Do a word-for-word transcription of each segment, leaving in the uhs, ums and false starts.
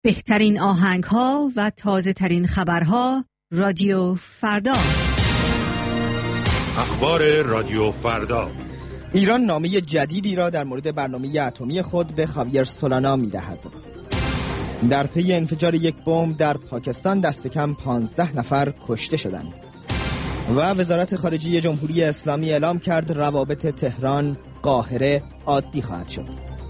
بهترین آهنگ‌ها و تازه‌ترین خبرها رادیو فردا. اخبار رادیو فردا. ایران نامه جدیدی را در مورد برنامه اتمی خود به خاویر سولانا می‌دهد. در پی انفجار یک بمب در پاکستان دست کم پانزده نفر کشته شدند. و وزارت خارجه جمهوری اسلامی اعلام کرد روابط تهران قاهره عادی خواهد شد.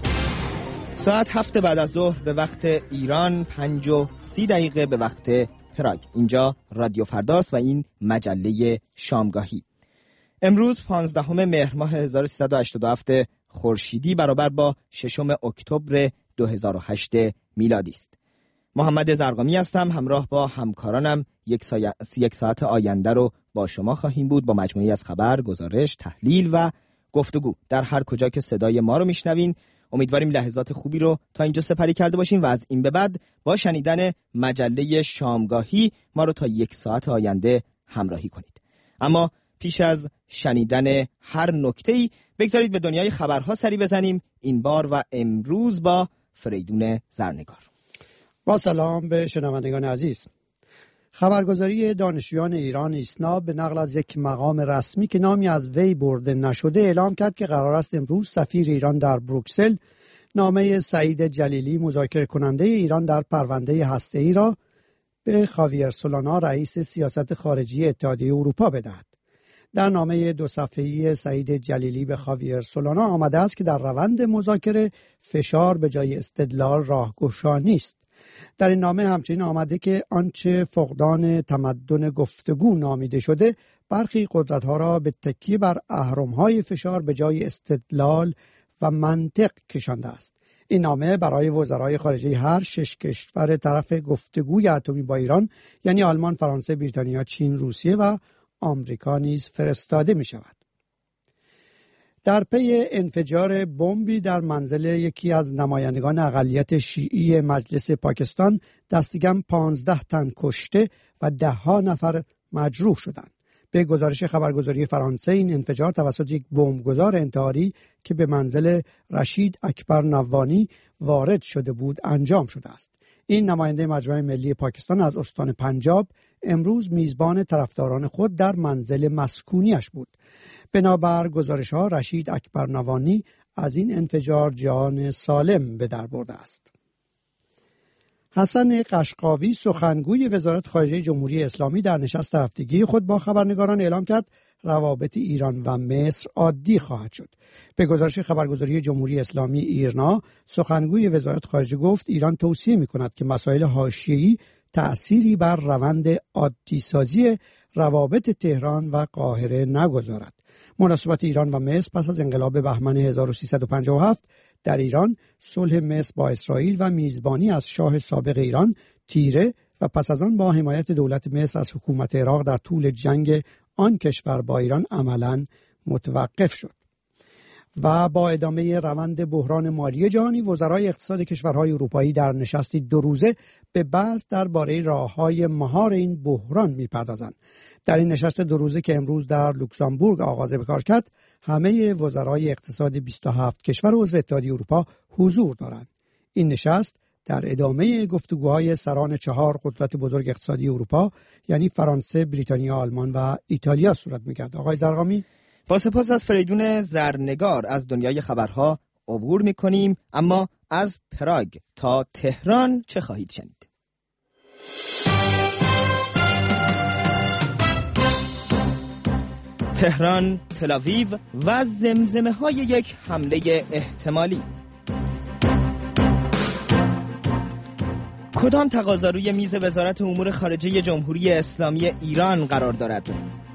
ساعت هفت بعد از ظهر به وقت ایران، پنج و سی دقیقه به وقت پراگ. اینجا رادیو فرداست و این مجله شامگاهی. امروز پانزدهم مهر ماه هزار و سیصد و هشتاد و هفت خورشیدی برابر با ششم اکتبر دو هزار و هشت میلادی است. محمد زرقامی هستم، همراه با همکارانم یک, سا... یک ساعت آینده رو با شما خواهیم بود با مجموعی از خبر، گزارش، تحلیل و گفتگو در هر کجا که صدای ما رو میشنوین. امیدواریم لحظات خوبی رو تا اینجا سپری کرده باشیم و از این به بعد با شنیدن مجله شامگاهی ما رو تا یک ساعت آینده همراهی کنید. اما پیش از شنیدن هر نکته‌ای بگذارید به دنیای خبرها سری بزنیم، این بار و امروز با فریدون زرنگار. با سلام به شنوندگان عزیز. خبرگزاری دانشجویان ایران ایسنا به نقل از یک مقام رسمی که نامی از وی برده نشده اعلام کرد که قرار است امروز سفیر ایران در بروکسل نامه سعید جلیلی مذاکره کننده ایران در پرونده هسته‌ای را به خاویر سولانا رئیس سیاست خارجی اتحادیه اروپا بدهد. در نامه دو صفحه‌ای سعید جلیلی به خاویر سولانا آمده است که در روند مذاکره فشار به جای استدلال راهگشا نیست. در این نامه همچنین آمده که آنچه فقدان تمدن گفتگو نامیده شده برخی قدرت‌ها را به تکیه بر اهرم‌های فشار به جای استدلال و منطق کشانده است. این نامه برای وزرای خارجه هر شش کشور طرف گفتگوی اتمی با ایران یعنی آلمان، فرانسه، بریتانیا، چین، روسیه و آمریکا نیز فرستاده می شود. در پی انفجار بمبی در منزل یکی از نمایندگان اقلیت شیعی مجلس پاکستان دست کم پانزده تن کشته و ده ها نفر مجروح شدند. به گزارش خبرگزاری فرانسه این انفجار توسط یک بمبگذار انتحاری که به منزل رشید اکبر نوانی وارد شده بود انجام شده است. این نماینده مجمع ملی پاکستان از استان پنجاب امروز میزبان طرفداران خود در منزل مسکونیش بود. بنابر گزارش‌ها رشید اکبر نوانی از این انفجار جان سالم به در برده است. حسن قشقاوی سخنگوی وزارت خارجه جمهوری اسلامی در نشست هفتگی خود با خبرنگاران اعلام کرد روابط ایران و مصر عادی خواهد شد. به گزارش خبرگزاری جمهوری اسلامی ایرنا، سخنگوی وزارت خارجه گفت ایران توصیه می‌کند که مسائل حاشیه‌ای تأثیری بر روند عادی سازی روابط تهران و قاهره نگذارد. مناسبات ایران و مصر پس از انقلاب بهمن هزار و سیصد و پنجاه و هفت در ایران، صلح مصر با اسرائیل و میزبانی از شاه سابق ایران تیره و پس از آن با حمایت دولت مصر از حکومت عراق در طول جنگ آن کشور با ایران عملاً متوقف شد. و با ادامه روند بحران مالی جهانی، وزرای اقتصاد کشورهای اروپایی در نشستی دو روزه به بحث درباره راه‌های مهار این بحران می‌پردازند. در این نشست دو روزه که امروز در لوکزامبورگ آغاز به کار کرد، همه وزرای اقتصاد بیست و هفت کشور عضو اتحادیه اروپا حضور دارند. این نشست در ادامه گفتگوهای سران چهار قدرت بزرگ اقتصادی اروپا یعنی فرانسه، بریتانیا، آلمان و ایتالیا صورت می‌گیرد. آقای زرقامی، با سپاس از فریدون زرنگار از دنیای خبرها عبور می‌کنیم، اما از پراگ تا تهران چه خواهید شنید؟ تهران، تل‌آویو و زمزمه‌های یک حمله احتمالی. کدام تقاضا روی میز وزارت امور خارجه جمهوری اسلامی ایران قرار دارد؟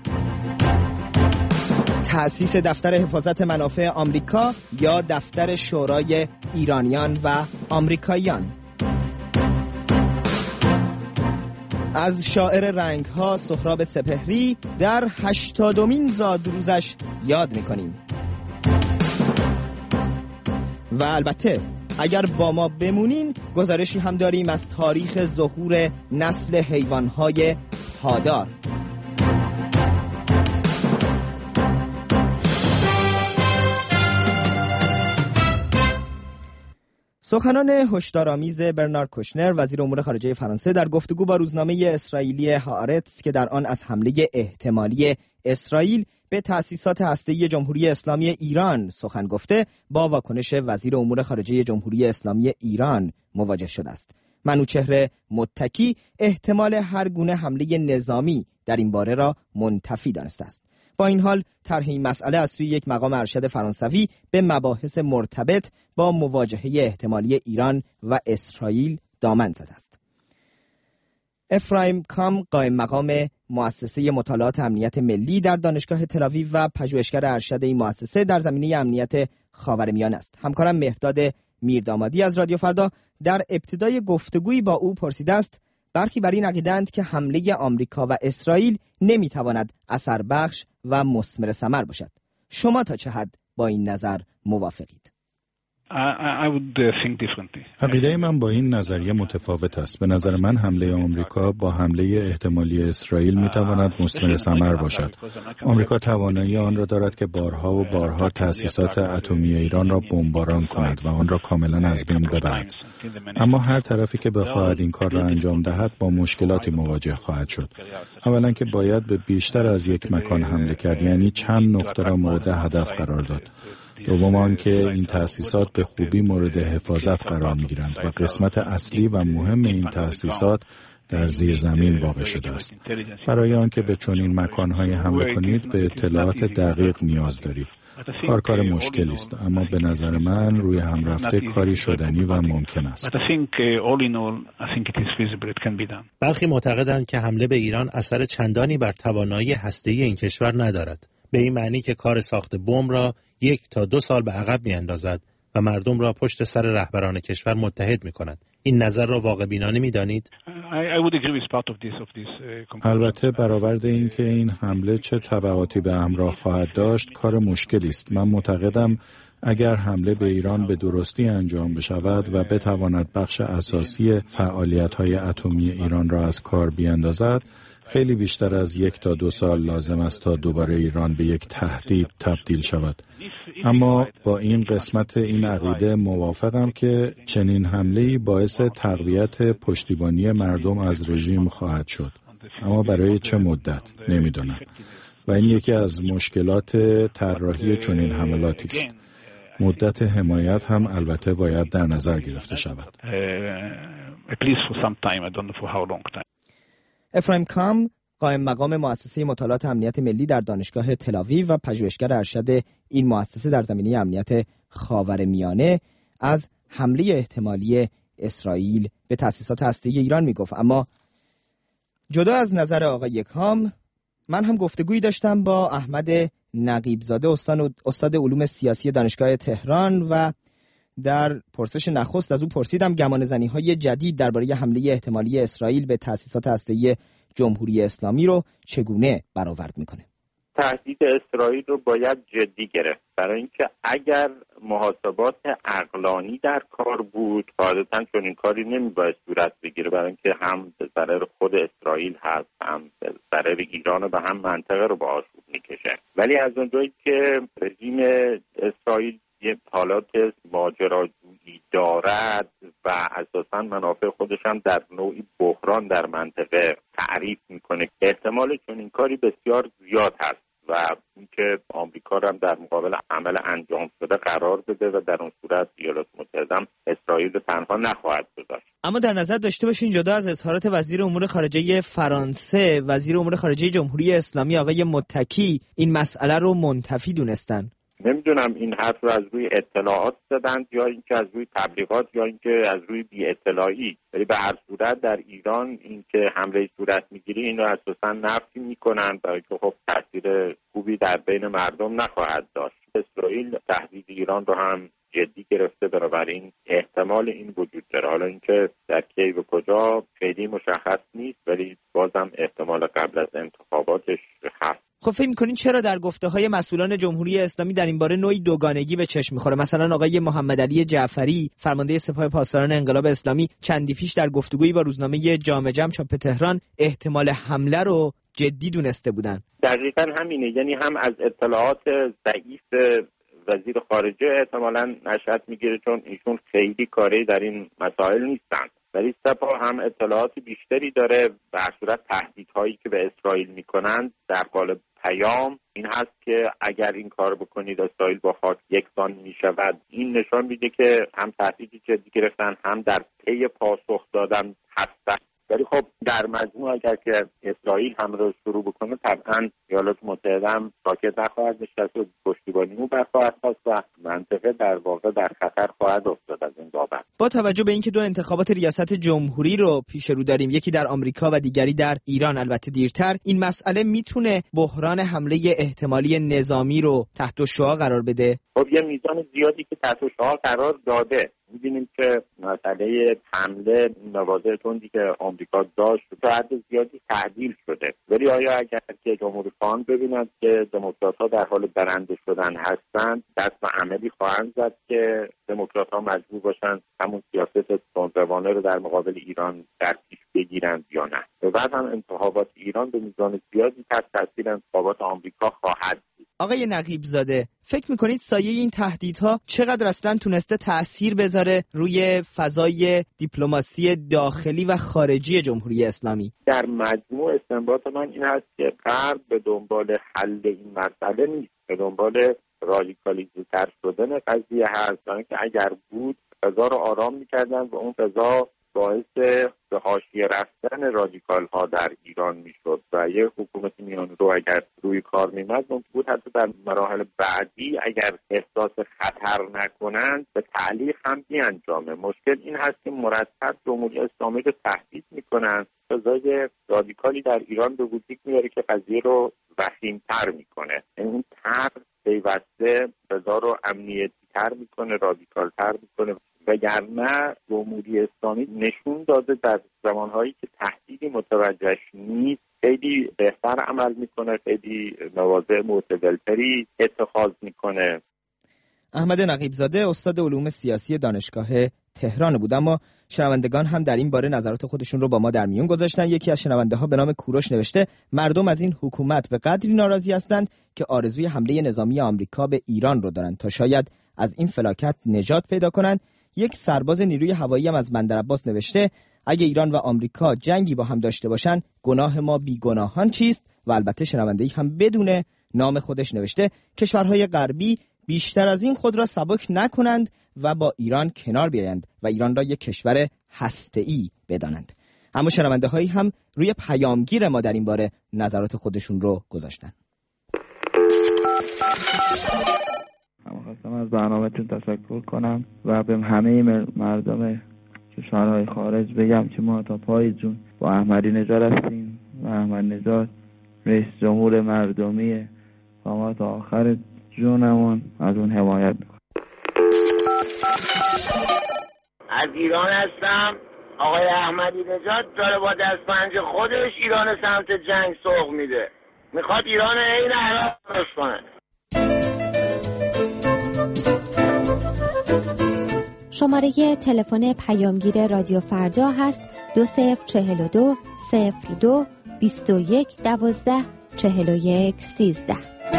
تأسیس دفتر حفاظت منافع آمریکا یا دفتر شورای ایرانیان و آمریکاییان؟ از شاعر رنگ‌ها سهراب سپهری در هشتادمین زادروزش یاد می‌کنیم. و البته اگر با ما بمونین گزارشی هم داریم از تاریخ ظهور نسل حیوان‌های پادار. سخنان هشدارآمیز برنارد کوشنر وزیر امور خارجه فرانسه در گفتگو با روزنامه اسرائیلی هآرتس که در آن از حمله احتمالی اسرائیل به تأسیسات هسته‌ای جمهوری اسلامی ایران سخن گفته، با واکنش وزیر امور خارجه جمهوری اسلامی ایران مواجه شده است. منوچهر متکی احتمال هر گونه حمله نظامی در این باره را منتفی دانسته است. با این حال طرح این مسئله از سوی یک مقام ارشد فرانسوی به مباحث مرتبط با مواجهه احتمالی ایران و اسرائیل دامن زده است. افرایم کام قائم مقام مؤسسه مطالعات امنیت ملی در دانشگاه تل‌آویو و پژوهشگر ارشد این مؤسسه در زمینه امنیت خاورمیانه است. همکارم مهرداد میردامادی از رادیو فردا در ابتدای گفتگویی با او پرسیده است برخی بر این عقیده‌اند که حمله آمریکا و اسرائیل نمیتواند اثر بخش و مثمر ثمر باشد. شما تا چه حد با این نظر موافقید؟ عقیده من با این نظریه متفاوت است. به نظر من حمله آمریکا با حمله احتمالی اسرائیل میتواند مثمر ثمر باشد. آمریکا توانایی آن را دارد که بارها و بارها تأسیسات اتمی ایران را بمباران کند و آن را کاملا از بین ببرد. اما هر طرفی که بخواهد این کار را انجام دهد با مشکلاتی مواجه خواهد شد. اولا که باید به بیشتر از یک مکان حمله کرد، یعنی چند نقطه را مورد هدف قرار داد. دوم آنکه این تأسیسات به خوبی مورد حفاظت قرار می‌گیرند و قسمت اصلی و مهم این تأسیسات در زیر زمین واقع شده است. برای آنکه به چنین مکان‌های حمله کنید به اطلاعات دقیق نیاز دارید. کار کار مشکلی است، اما به نظر من روی هم رفته کاری شدنی و ممکن است. برخی معتقدند که حمله به ایران اثر چندانی بر توانایی هسته‌ای این کشور ندارد. به این معنی که کار ساخت بمب را یک تا دو سال به عقب می‌اندازد و مردم را پشت سر رهبران کشور متحد می‌کند. این نظر را واقع بینانه می‌دانید؟ البته برآورد این که این حمله چه تبعاتی به همراه خواهد داشت کار مشکلی است. من معتقدم اگر حمله به ایران به درستی انجام بشود و بتواند بخش اساسی فعالیت‌های اتمی ایران را از کار بیاندازد، خیلی بیشتر از یک تا دو سال لازم است تا دوباره ایران به یک تهدید تبدیل شود. اما با این قسمت این عقیده موافقم که چنین حمله‌ای باعث تقویت پشتیبانی مردم از رژیم خواهد شد. اما برای چه مدت نمیدونم. و این یکی از مشکلات طراحی چنین حملاتی است. مدت حمایت هم البته باید در نظر گرفته شود. افرایم کام قائم مقام مؤسسه مطالعات امنیت ملی در دانشگاه تل‌آویو و پژوهشگر ارشد این مؤسسه در زمینه امنیت خاورمیانه از حمله احتمالی اسرائیل به تأسیسات هسته‌ای ایران میگفت. اما جدا از نظر آقای کام، من هم گفتگویی داشتم با احمد نقیب‌زاده استاد علوم سیاسی دانشگاه تهران و در پرسش نخست از او پرسیدم گمانه‌زنی‌های جدید درباره حمله احتمالی اسرائیل به تأسیسات هسته‌ای جمهوری اسلامی رو چگونه برآورد میکنه؟ تهدید اسرائیل رو باید جدی گرفت، برای اینکه اگر محاسبات عقلانی در کار بود قاعدتاً چون این کاری نمیباید صورت بگیره، برای اینکه هم به ضرر خود اسرائیل هست هم به ضرر ایران و هم منطقه رو به آشوب میکشه. ولی از اونجایی که رژیم اسرائیل یه حالات ماجراجویی دارد و اساساً منافع خودش هم در نوعی بحران در منطقه تعریف میکنه، احتمال چون این کاری بسیار زیاد هست و اینکه آمریکا هم در مقابل عمل انجام شده قرار بده و در اون صورت ایالات متحده هم اسرائیل رو تنها نخواهد گذاشت. اما در نظر داشته باشین جدا از اظهارات وزیر امور خارجه فرانسه، وزیر امور خارجه جمهوری اسلامی آقای متکی این مسئله رو منتفی دونستن. نمیدونم این حرف رو از روی اطلاعات زدند یا اینکه از روی تبلیغات یا اینکه از روی بی اطلاعی، ولی به هر صورت در ایران اینکه حمله صورت میگیره این رو اساسا نفی میکنن، برای که خب تاثیر خوبی در بین مردم نخواهد داشت. اسرائیل تهدید ایران رو هم جدی گرفته، بنابراین احتمال این وجود داره. حالا اینکه در کی و کجا خیلی مشخص نیست، ولی بازم احتمال قبل از انتخاباتش هست. خب فکر می‌کنین چرا در گفته‌های مسئولان جمهوری اسلامی در این باره نوعی دوگانگی به چشم می‌خوره؟ مثلا آقای محمد علی جعفری فرمانده سپاه پاسداران انقلاب اسلامی چندی پیش در گفتگویی با روزنامه جامعه جمع چاپ تهران احتمال حمله رو جدی دونسته بودن. دقیقاً همینه، یعنی هم از اطلاعات ضعیف وزیر خارجه احتمالاً نشأت میگیره، چون ایشون خیلی کاری در این مسائل نیستن. ولی سپاه هم اطلاعات بیشتری داره. به هر صورت تهدیدهایی که به اسرائیل میکنن در قالب پیام این هست که اگر این کار بکنید اسرائیل با خاک یکسان میشود. این نشان میده که هم تهدیدی جدی گرفتن، هم در پی پاسخ دادن هستن. ولی خب در مجموع اگر که اسرائیل هم رو شروع بکنه، طبعا ایالات متحده هم ساکت نخواهد نشست و پشتیبانی او برخواهد خواست و منطقه در واقع در خطر خواهد افتاد از این بابت. با توجه به اینکه دو انتخابات ریاست جمهوری رو پیش رو داریم، یکی در آمریکا و دیگری در ایران، البته دیرتر، این مسئله میتونه بحران حمله احتمالی نظامی رو تحت الشعاع قرار بده؟ خب یه میزان زیادی که تحت الشعاع قرار داده. می‌بینیم که مسئله حمله مواضع تندی که آمریکا داشت تا حد زیادی تعدیل شده. ولی آیا اگر که جمهوری‌خواهان ببینند که دموکرات‌ها در حال برنده شدن هستند، دست به عملی خواهند زد که دموکرات‌ها مجبور باشند همون سیاست تندروانه رو در مقابل ایران در پیش بگیرند یا نه. و بعد هم انتخابات ایران به میزان زیادی تحت تاثیر انتخابات آمریکا خواهد بود. آقای نقیب زاده، فکر میکنید سایه این تهدیدها چقدر اصلا تونسته تأثیر بذاره روی فضای دیپلماسی داخلی و خارجی جمهوری اسلامی؟ در مجموع استنباط من این هست که غرب به دنبال حل این مسئله نیست، به دنبال رادیکالیزه تر شدن قضیه هست، که اگر بود فضا رو آرام میکردن و اون فضا باعث به حاشیه رفتن رادیکال ها در ایران میشد و یک حکومت میان رو اگر روی کار میمد ممکن بود حتی در مراحل بعدی اگر احساس خطر نکنند به تعلیق هم بیانجامه. مشکل این هست که مرتب جمهوری اسلامی رو تهدید میکنن، فضای رادیکالی در ایران به وجود میاره که قضیه رو وخیم‌تر میکنه. این طرح پیوسته فضا رو امنیتی تر میکنه، رادیکال تر میکنه. وگرنه جمهوری اسلامی نشون داده در زمانهایی که تهدیدی متوجهش نیست خیلی بهتر عمل میکنه، خیلی مواضع معتدلتری اتخاذ میکنه. احمد نقیب زاده استاد علوم سیاسی دانشگاه تهران بود، اما شنوندگان هم در این باره نظرات خودشون رو با ما در میون گذاشتن. یکی از شنونده ها به نام کوروش نوشته مردم از این حکومت به قدری ناراضی هستند که آرزوی حمله نظامی آمریکا به ایران رو دارند تا شاید از این فلاکت نجات پیدا کنند. یک سرباز نیروی هوایی هم از بندرعباس نوشته اگه ایران و آمریکا جنگی با هم داشته باشن گناه ما بیگناهان چیست؟ و البته شنونده‌ای هم بدون نام خودش نوشته کشورهای غربی بیشتر از این خود را سبک نکنند و با ایران کنار بیایند و ایران را یک کشور هسته‌ای بدانند. اما شنونده‌هایی هم روی پیامگیر ما در این باره نظرات خودشون رو گذاشتن. من خواستم از برنامه‌تون تشکر کنم و به همه مردم کشورهای خارج بگم که ما تا پای جون با احمدی نژاد هستیم و احمد نژاد رئیس جمهور مردمیه و ما تا آخر جونمون از اون حمایت میکنیم. از ایران هستم. آقای احمدی نژاد داره با دستپنج خودش ایران سمت جنگ سوق میده، میخواد ایران عین عراق درست کنه. شماره تلفن پیامگیر رادیو فردا هست دو صفر چهل و دو صفر دو بیست و یک دوازده چهل و یک سیزده.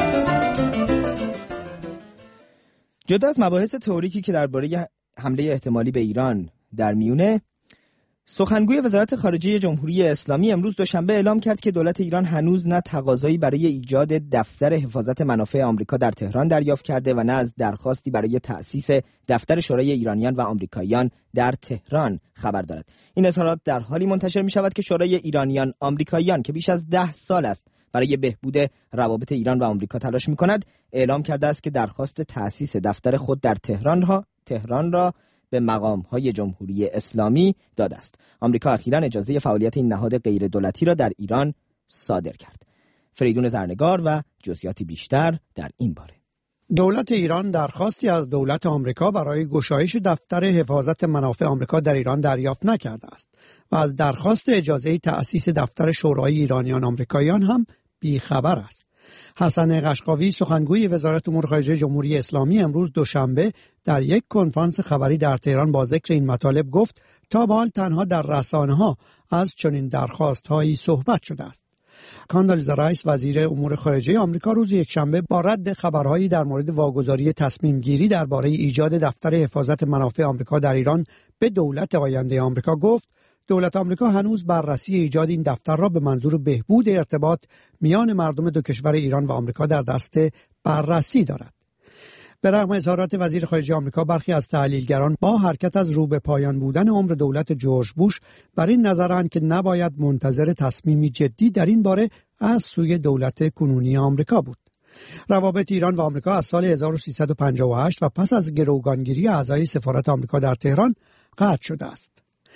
جدا از مباحث تئوریکی که درباره حمله احتمالی به ایران در میونه، سخنگوی وزارت خارجه جمهوری اسلامی امروز دوشنبه اعلام کرد که دولت ایران هنوز نه تقاضایی برای ایجاد دفتر حفاظت منافع آمریکا در تهران دریافت کرده و نه از درخواستی برای تأسیس دفتر شورای ایرانیان و آمریکاییان در تهران خبر دارد. این اظهارات در حالی منتشر می شود که شورای ایرانیان آمریکاییان که بیش از ده سال است برای بهبود روابط ایران و آمریکا تلاش می کند، اعلام کرده است که درخواست تأسیس دفتر خود در تهران ها تهران را به مقام‌های جمهوری اسلامی داده است. آمریکا اخیراً اجازه فعالیت این نهاد غیر دولتی را در ایران صادر کرد. فریدون زرنگار و جزئیاتی بیشتر در این باره. دولت ایران درخواستی از دولت آمریکا برای گشایش دفتر حفاظت منافع آمریکا در ایران دریافت نکرده است و از درخواست اجازه تأسیس دفتر شورای ایرانیان آمریکاییان هم بیخبر است. حسن قشقاوی سخنگوی وزارت امور خارجه جمهوری اسلامی امروز دوشنبه در یک کنفرانس خبری در تهران با ذکر این مطالب گفت تا به حال تنها در رسانه‌ها از چنین درخواست‌هایی صحبت شده است. کاندالیزا رایس وزیر امور خارجه آمریکا روز یکشنبه با رد خبرهایی در مورد واگذاری تصمیم گیری درباره ایجاد دفتر حفاظت منافع آمریکا در ایران به دولت آینده آمریکا گفت دولت آمریکا هنوز بررسی ایجاد این دفتر را به منظور بهبود ارتباط میان مردم دو کشور ایران و آمریکا در دست بررسی دارد. به رغم اظهارات وزیر خارجه آمریکا، برخی از تحلیلگران با حرکت از رو به پایان بودن عمر دولت جورج بوش بر این نظرند که نباید منتظر تصمیمی جدی در این باره از سوی دولت کنونی آمریکا بود. روابط ایران و آمریکا از سال هزار و سیصد و پنجاه و هشت و پس از گروگانگیری اعضای سفارت آمریکا در تهران قطع شده است.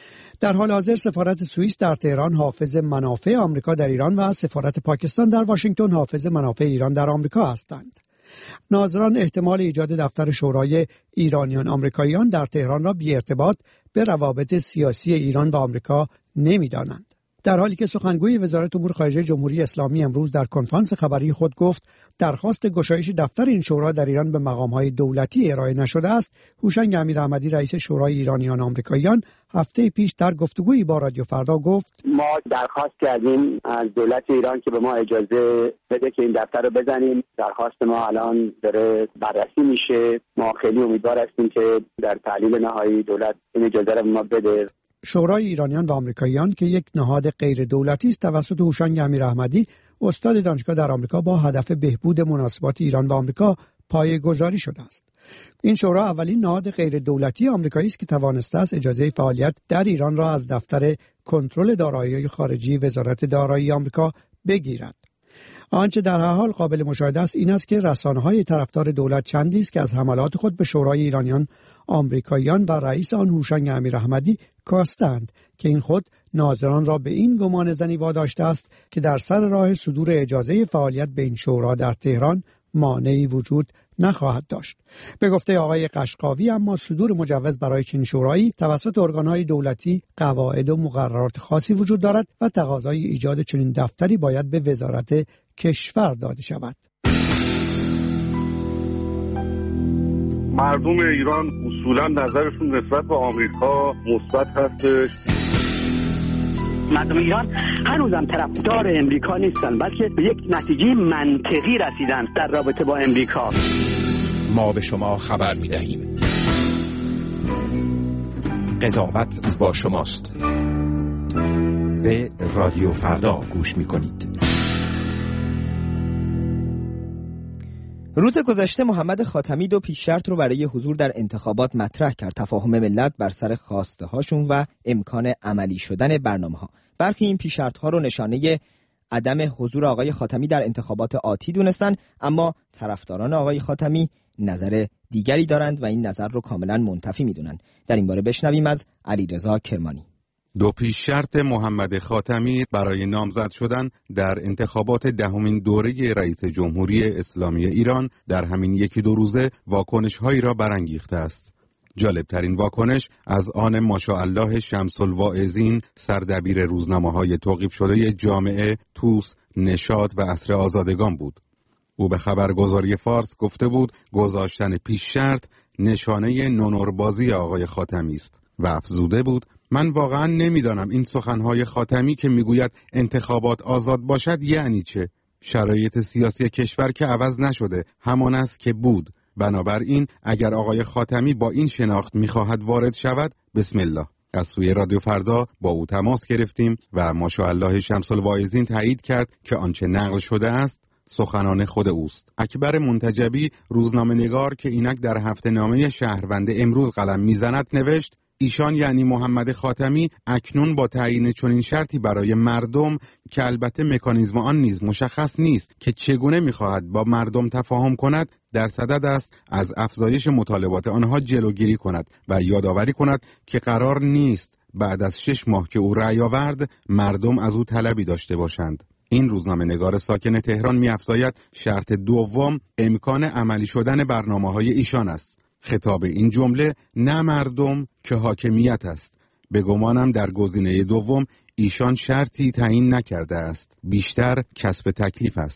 در حال حاضر سفارت سوئیس در تهران حافظ منافع آمریکا در ایران و سفارت پاکستان در واشنگتن حافظ منافع ایران در آمریکا هستند. ناظران احتمال ایجاد دفتر شورای ایرانیان آمریکاییان در تهران را بی ارتباط به روابط سیاسی ایران و آمریکا نمی‌دانند. در حالی که سخنگوی وزارت امور خارجه جمهوری اسلامی امروز در کنفرانس خبری خود گفت درخواست گشایش دفتر این شورا در ایران به مقام‌های دولتی ارائه نشده است، هوشنگ امیراحمدی رئیس شورای ایرانیان آمریکاییان هفته پیش در گفتگویی با رادیو فردا گفت ما درخواست کردیم از دولت ایران که به ما اجازه بده که این دفتر رو بزنیم. درخواست ما الان داره بررسی میشه. ما خیلی امیدوار هستیم که در تحلیل نهایی دولت این اجازه رو به ما بده. شورای ایرانیان و آمریکاییان که یک نهاد غیر دولتی است توسط هوشنگ امیراحمدی استاد دانشگاه در آمریکا با هدف بهبود مناسبات ایران و آمریکا پایه‌گذاری شده است. این شورا اولین نهاد غیر دولتی آمریکایی است که توانسته است اجازه فعالیت در ایران را از دفتر کنترل دارایی‌های خارجی وزارت دارایی آمریکا بگیرد. آنچه در هر حال قابل مشاهده است این است که رسانه‌های طرفدار دولت چندی است که از حملات خود به شورای ایرانیان آمریکاییان و رئیس آن هوشنگ امیراحمدی کاستند که این خود ناظران را به این گمان زنی واداشته است که در سر راه صدور اجازه فعالیت به این شورا در تهران مانعی وجود نخواهد داشت. به گفته آقای قشقاوی اما صدور مجوز برای چنین شورایی توسط ارگان‌های دولتی قواعد و مقررات خاصی وجود دارد و تقاضای ایجاد چنین دفتری باید به وزارت کشور داده شود. مردم ایران اصولا نظرشون نسبت به آمریکا مثبت هستش. مردم ایران هنوزم طرفدار امریکا نیستن، بلکه به یک نتیجه منطقی رسیدن در رابطه با امریکا. ما به شما خبر می‌دهیم. قضاوت با شماست. به رادیو فردا گوش می‌کنید. روز گذشته محمد خاتمی دو پیش شرط رو برای حضور در انتخابات مطرح کرد: تفاهم ملت بر سر خواسته هاشون و امکان عملی شدن برنامه ها. برخی این پیش شرط ها رو نشانه عدم حضور آقای خاتمی در انتخابات آتی دونستن، اما طرفداران آقای خاتمی نظر دیگری دارند و این نظر رو کاملا منتفی میدونن. در این باره بشنویم از علیرضا کرمانی. دو پیش شرط محمد خاتمی برای نامزد شدن در انتخابات دهمین دوره رئیس جمهوری اسلامی ایران در همین یکی دو روزه واکنش‌هایی را برانگیخته است. جالبترین واکنش از آن ماشاءالله شمس الواعظین، سردبیر روزنامه‌های توقیف شده جامعه، توس، نشاط و عصر آزادگان بود. او به خبرگزاری فارس گفته بود گذاشتن پیش شرط نشانه نونوربازی آقای خاتمی است و افزوده بود من واقعا نمیدانم این سخنهای خاتمی که میگوید انتخابات آزاد باشد یعنی چه؟ شرایط سیاسی کشور که عوض نشده، همان است که بود. بنابراین اگر آقای خاتمی با این شناخت میخواهد وارد شود، بسم الله. از سوی رادیو فردا با او تماس گرفتیم و ماشاءالله شمس الواعظین تایید کرد که آنچه نقل شده است سخنان خود اوست. اکبر منتجبی، روزنامه نگار که اینک در هفته نامه شهروند امروز قلم میزند، نوشت ایشان یعنی محمد خاتمی اکنون با تعیین چنین شرطی برای مردم که البته مکانیزم آن نیز مشخص نیست که چگونه می‌خواهد با مردم تفاهم کند، در صدد است از افزایش مطالبات آنها جلوگیری کند و یادآوری کند که قرار نیست بعد از شش ماه که او رأی آورد مردم از او طلبی داشته باشند. این روزنامه نگار ساکن تهران می‌افزاید شرط دوم امکان عملی شدن برنامه‌های ایشان است. خطاب این جمله نه مردم که حاکمیت است. به گمانم در گزینه دوم ایشان شرطی تعیین نکرده است، بیشتر کسب تکلیف است.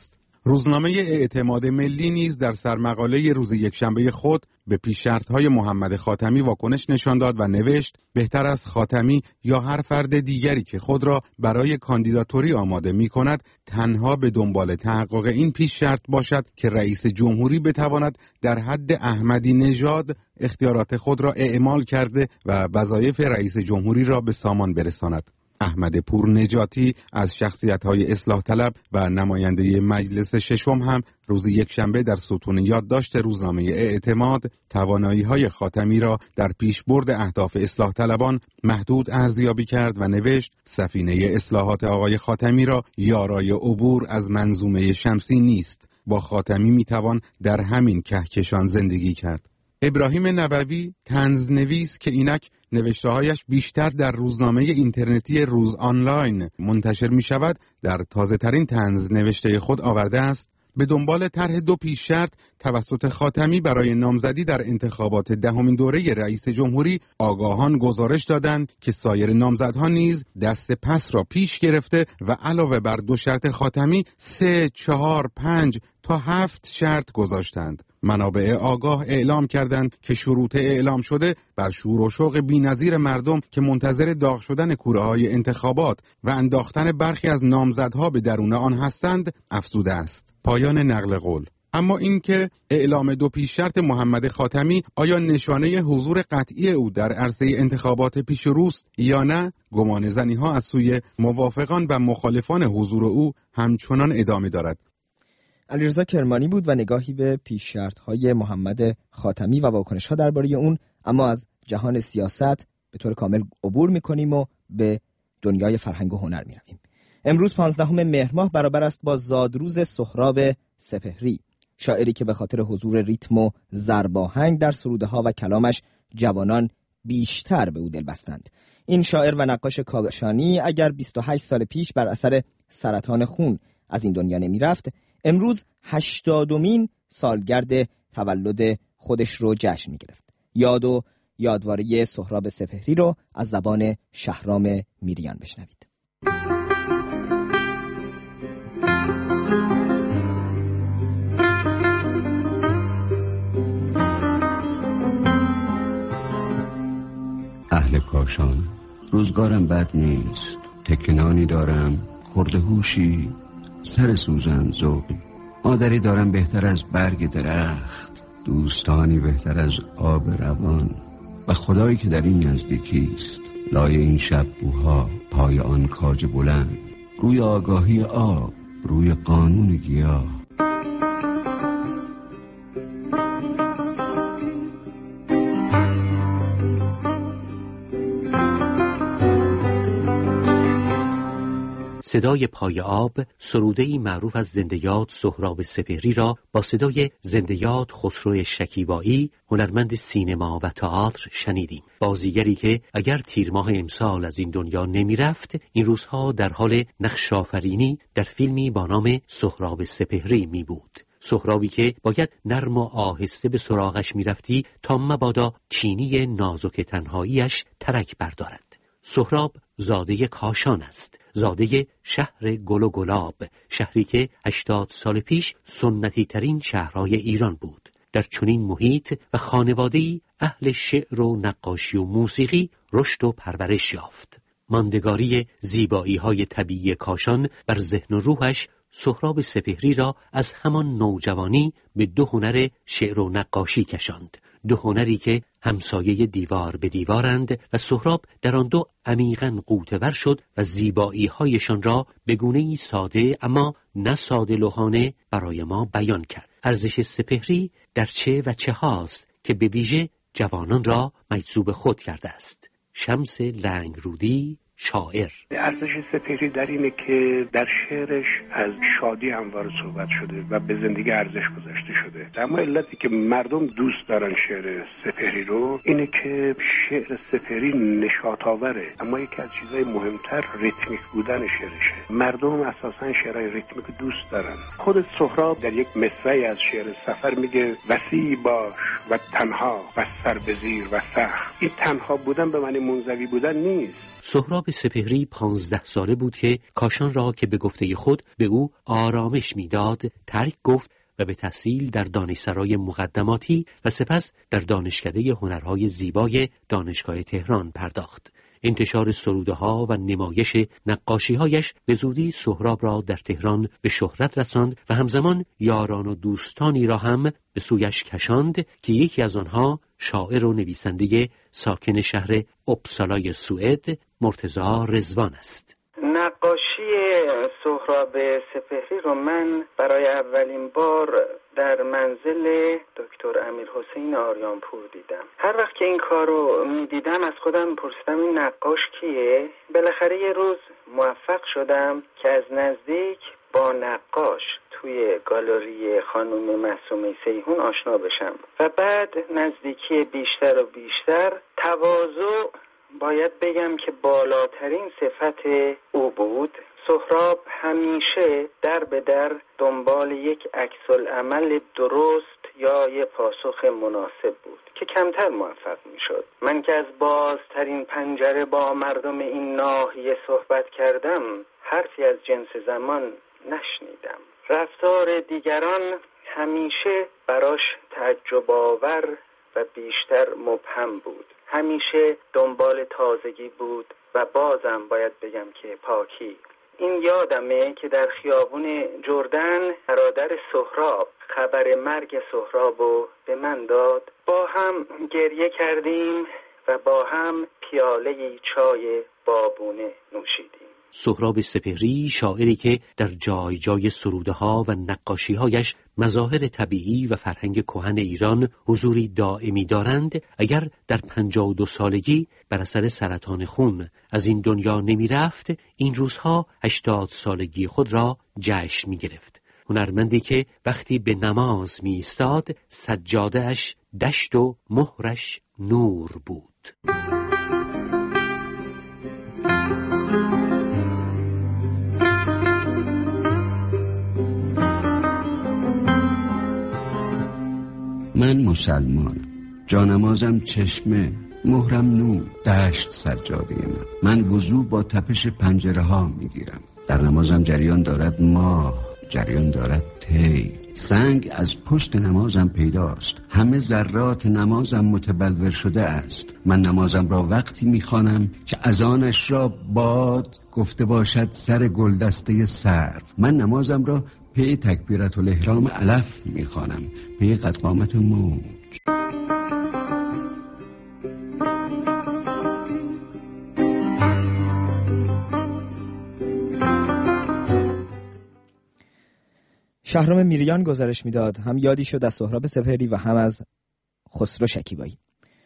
روزنامه اعتماد ملی نیز در سرمقاله روز یکشنبه خود به پیش شرط‌های محمد خاتمی واکنش نشان داد و نوشت بهتر از خاتمی یا هر فرد دیگری که خود را برای کاندیداتوری آماده می‌کند تنها به دنبال تحقق این پیش شرط باشد که رئیس جمهوری بتواند در حد احمدی نژاد اختیارات خود را اعمال کرده و وظایف رئیس جمهوری را به سامان برساند. احمد پور نجاتی از شخصیت‌های اصلاح طلب و نماینده مجلس ششم هم روز یکشنبه در ستون یادداشت روزنامه اعتماد توانایی‌های خاتمی را در پیشبرد اهداف اصلاح طلبان محدود ارزیابی کرد و نوشت سفینه اصلاحات آقای خاتمی را یارای عبور از منظومه شمسی نیست. با خاتمی میتوان در همین کهکشان زندگی کرد. ابراهیم نبوی طنزنویس که اینک نوشته‌هایش بیشتر در روزنامه اینترنتی روز آنلاین منتشر می شود در تازه ترین طنز نوشته خود آورده است به دنبال طرح دو پیش شرط توسط خاتمی برای نامزدی در انتخابات دهمین دوره رئیس جمهوری آگاهان گزارش دادند که سایر نامزدها نیز دست پس را پیش گرفته و علاوه بر دو شرط خاتمی سه، چهار، پنج تا هفت شرط گذاشتند. منابع آگاه اعلام کردند که شروط اعلام شده بر شور و شوق بی‌نظیر مردم که منتظر داغ شدن کوره‌های انتخابات و انداختن برخی از نامزدها به درون آن هستند افزوده است. پایان نقل قول. اما اینکه اعلام دو پیش شرط محمد خاتمی آیا نشانه حضور قطعی او در عرصه انتخابات پیش روست یا نه، گمان زنی‌ها از سوی موافقان و مخالفان حضور او همچنان ادامه دارد. علیرضا کرمانی بود و نگاهی به پیش شرط‌های محمد خاتمی و واکنش‌ها درباره اون. اما از جهان سیاست به طور کامل عبور می‌کنیم و به دنیای فرهنگ و هنر می‌رویم. امروز پانزدهم مهر ماه برابر است با زادروز سهراب سپهری، شاعری که به خاطر حضور ریتم و ضرباهنگ در سروده‌ها و کلامش جوانان بیشتر به او دل بستند. این شاعر و نقاش کاشانی اگر بیست و هشت سال پیش بر اثر سرطان خون از این دنیا نمی‌رفت، امروز هشتادمین سالگرد تولد خودش رو جشن می‌گرفت. یاد و یادواره سهراب سپهری رو از زبان شهرام میریان بشنوید. اهل کاشان، روزگارم بد نیست، تکنانی دارم، خورده هوشی، سر سوزن ذوقی، مادری دارم بهتر از برگ درخت، دوستانی بهتر از آب روان و خدایی که در این نزدیکی است. لای این شب بوها، پای آن کاج بلند، روی آگاهی آب، روی قانون گیاه. صدای پای آب، سروده‌ای معروف از زنده یاد سهراب سپهری را با صدای زنده یاد خسرو شکیبایی، هنرمند سینما و تئاتر شنیدیم. بازیگری که اگر تیر ماه امسال از این دنیا نمی رفت، این روزها در حال نقش آفرینی در فیلمی با نام سهراب سپهری می بود. سهرابی که باید نرم و آهسته به سراغش می رفتی تا مبادا چینی نازک تنهاییش ترک بردارد. سهراب زاده کاشان است، زاده شهر گل و گلاب، شهری که هشتاد سال پیش سنتی ترین شهرهای ایران بود. در چنین محیط و خانواده‌ای اهل شعر و نقاشی و موسیقی رشد و پرورش یافت. ماندگاری زیبایی‌های طبیعی کاشان بر ذهن و روحش سهراب سپهری را از همان نوجوانی به دو هنر شعر و نقاشی کشاند. دو هنری که همسایه دیوار به دیوارند و سهراب در آن دو عمیقاً غوطه‌ور شد و زیبایی‌هایشان را به گونه‌ای ساده اما نه ساده لوحانه برای ما بیان کرد. ارزش سپهری در چه و چه هاست که به ویژه جوانان را مجذوب خود کرده است. شمس لنگرودی، شاعر. ارزش سپهری در اینه که در شعرش از شادی هموار صحبت شده و به زندگی ارزش گذاشته شده. اما علتی که مردم دوست دارن شعر سپهری رو اینه که شعر سپهری نشاط‌آوره، اما یکی از چیزهای مهمتر ریتمیک بودن شعرشه. مردم اساساً شعرهای ریتمیک دوست دارن. خود سهراب در یک مصرعی از شعر سفر میگه وسیع باش و تنها و سر به زیر و سخت. این تنها بودن به معنی منزوی بودن نیست. سهراب سپهری پانزده ساله بود که کاشان را که به گفته خود به او آرامش میداد ترک گفت و به تحصیل در دانشسرای مقدماتی و سپس در دانشکده هنرهای زیبای دانشگاه تهران پرداخت. انتشار سروده‌ها و نمایش نقاشی‌هایش به زودی سهراب را در تهران به شهرت رساند و همزمان یاران و دوستانی را هم به سویش کشاند که یکی از آنها شاعر و نویسنده ساکن شهر اپسالای سوئد مرتضی رضوان است. نقاشی سهراب سپهری رو من برای اولین بار در منزل دکتر امیرحسین آریانپور دیدم. هر وقت که این کار رو می دیدم از خودم پرسیدم این نقاش کیه؟ بالاخره یه روز موفق شدم که از نزدیک با نقاش توی گالری خانم معصومه سیحون آشنا بشم و بعد نزدیکی بیشتر و بیشتر تواضع باید بگم که بالاترین صفت او بود. سهراب همیشه در به در دنبال یک عکس‌العمل درست یا یک پاسخ مناسب بود که کمتر موفق می شد. من که از بازترین پنجره با مردم این ناحیه صحبت کردم حرفی از جنس زمان نشنیدم. رفتار دیگران همیشه براش تعجب آور و بیشتر مبهم بود. همیشه دنبال تازگی بود و بازم باید بگم که پاکی. این یادمه که در خیابون جردن برادر سهراب خبر مرگ سهرابو به من داد. با هم گریه کردیم و با هم پیاله چای بابونه نوشیدیم. سهراب سپهری شاعری که در جای جای سروده‌ها و نقاشی‌هایش مظاهر طبیعی و فرهنگ کهن ایران حضوری دائمی دارند، اگر در پنجاه و دو سالگی بر اثر سرطان خون از این دنیا نمی رفت، این روزها هشتاد سالگی خود را جشن می گرفت. هنرمندی که وقتی به نماز می ایستاد سجاده‌اش دشت و مهرش نور بود. من مسلمانم، جانمازم چشمه، مهرم نور، دشت سجاده من. من وضو با تپش پنجره ها میگیرم. در نمازم جریان دارد ماه، جریان دارد طی. سنگ از پشت نمازم پیداست. همه ذرات نمازم متبلور شده است. من نمازم را وقتی میخوانم که اذانش را باد گفته باشد سر گلدسته سرو. من نمازم را پی تکبیرت الاحرام علف میخوانم، پی قد قامت موج. شهرام میریان گزارش میداد. هم یادی شد از سهراب سپهری و هم از خسرو شکیبایی.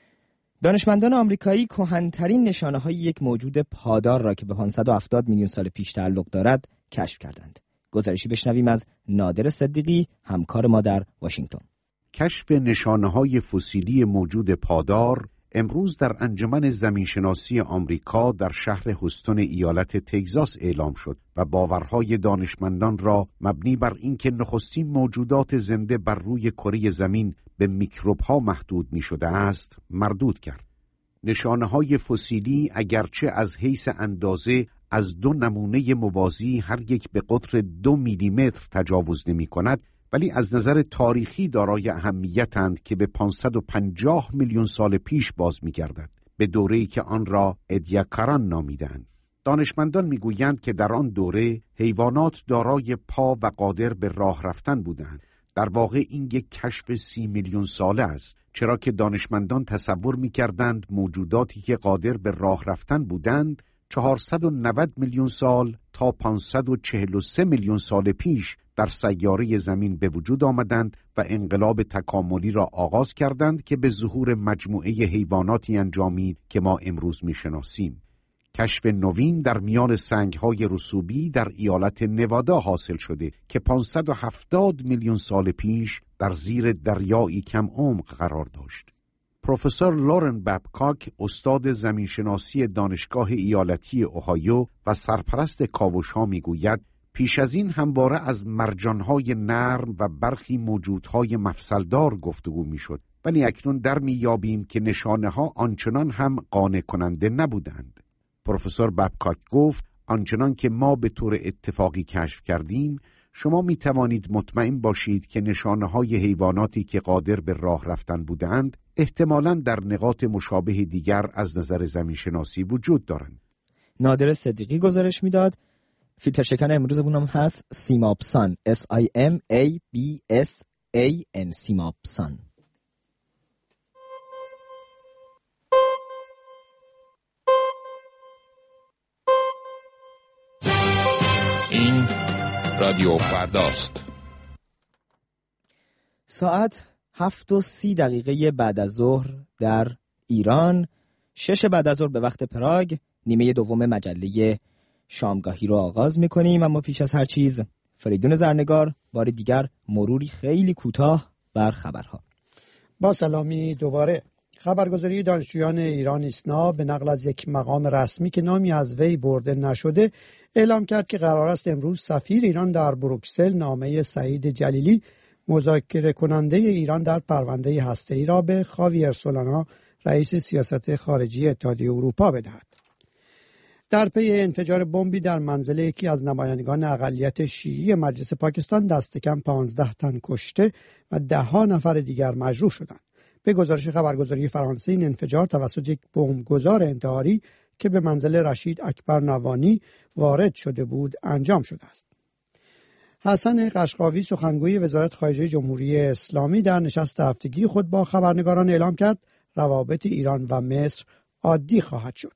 دانشمندان آمریکایی کهن‌ترین نشانه‌های یک موجود پادار را که به پانصد و هفتاد میلیون سال پیش تعلق دارد کشف کردند. گزارشی بشنویم از نادر صدیقی، همکار ما در واشنگتن. کشف نشانه‌های فسیلی موجود پادار امروز در انجمن زمینشناسی آمریکا در شهر هوستون ایالت تگزاس اعلام شد و باورهای دانشمندان را مبنی بر اینکه نخستین موجودات زنده بر روی کره زمین به میکروب‌ها محدود می‌شده است مردود کرد. نشانه‌های فسیلی اگرچه از حیث اندازه از دو نمونه موازی هر یک به قطر دو میلیمتر تجاوز نمی کند، ولی از نظر تاریخی دارای اهمیتند که به پانصد و پنجاه میلیون سال پیش باز می گردد، به دوره‌ای که آن را ادیاکاران نامیدند. دانشمندان می گویند که در آن دوره حیوانات دارای پا و قادر به راه رفتن بودند. در واقع این یک کشف سی میلیون ساله است، چرا که دانشمندان تصور می کردند موجوداتی که قادر به راه رفتن بودند چهارصد و نود میلیون سال تا پانصد و چهل و سه میلیون سال پیش در سیاره زمین به وجود آمدند و انقلاب تکاملی را آغاز کردند که به ظهور مجموعه حیواناتی انجامید که ما امروز می‌شناسیم. کشف نوین در میان سنگ‌های رسوبی در ایالت نوادا حاصل شده که پانصد و هفتاد میلیون سال پیش در زیر دریایی کم عمق قرار داشت. پروفسور لورن بابکاک، استاد زمینشناسی دانشگاه ایالتی اوهایو و سرپرست کاوش‌ها می‌گوید پیش از این همواره از مرجان‌های نرم و برخی موجودهای مفصلدار گفتگو می‌شد، ولی اکنون در می‌یابیم که نشانه‌ها آنچنان هم قانع کننده نبودند. پروفسور بابکاک گفت آنچنان که ما به طور اتفاقی کشف کردیم، شما می توانید مطمئن باشید که نشانه‌های حیواناتی که قادر به راه رفتن بودند احتمالاً در نقاط مشابه دیگر از نظر زمین‌شناسی وجود دارند. نادر صدیقی گزارش میداد. فیلتر شکن امروزمون هم هست سیماپسان اس آی ام ای بی اس ای ان سیماپسان. این رادیو فرداست. ساعت هفت و سی دقیقه بعد از ظهر در ایران، شش بعد از ظهر به وقت پراگ، نیمه دوم مجله شامگاهی رو آغاز میکنیم. اما پیش از هر چیز فریدون زرنگار بار دیگر مروری خیلی کوتاه بر خبرها. با سلامی دوباره. خبرگزاری دانشجویان ایران ایسنا به نقل از یک مقام رسمی که نامی از وی برده نشده اعلام کرد که قرار است امروز سفیر ایران در بروکسل نامه سعید جلیلی مذاکره کننده ایران در پرونده هسته‌ای را به خاویر سولانا رئیس سیاست خارجی اتحادیه اروپا بدهد. در پی انفجار بمبی در منزل یکی از نمایندگان اقلیت شیعی مجلس پاکستان دست کم پانزده تن کشته و ده ها نفر دیگر مجروح شدند. به گزارش خبرگزاری فرانسه این انفجار توسط یک بمبگذار انتحاری که به منزل رشید اکبر نوانی وارد شده بود انجام شده است. حسن قشقاوی سخنگوی وزارت خارجه جمهوری اسلامی در نشست هفتگی خود با خبرنگاران اعلام کرد روابط ایران و مصر عادی خواهد شد.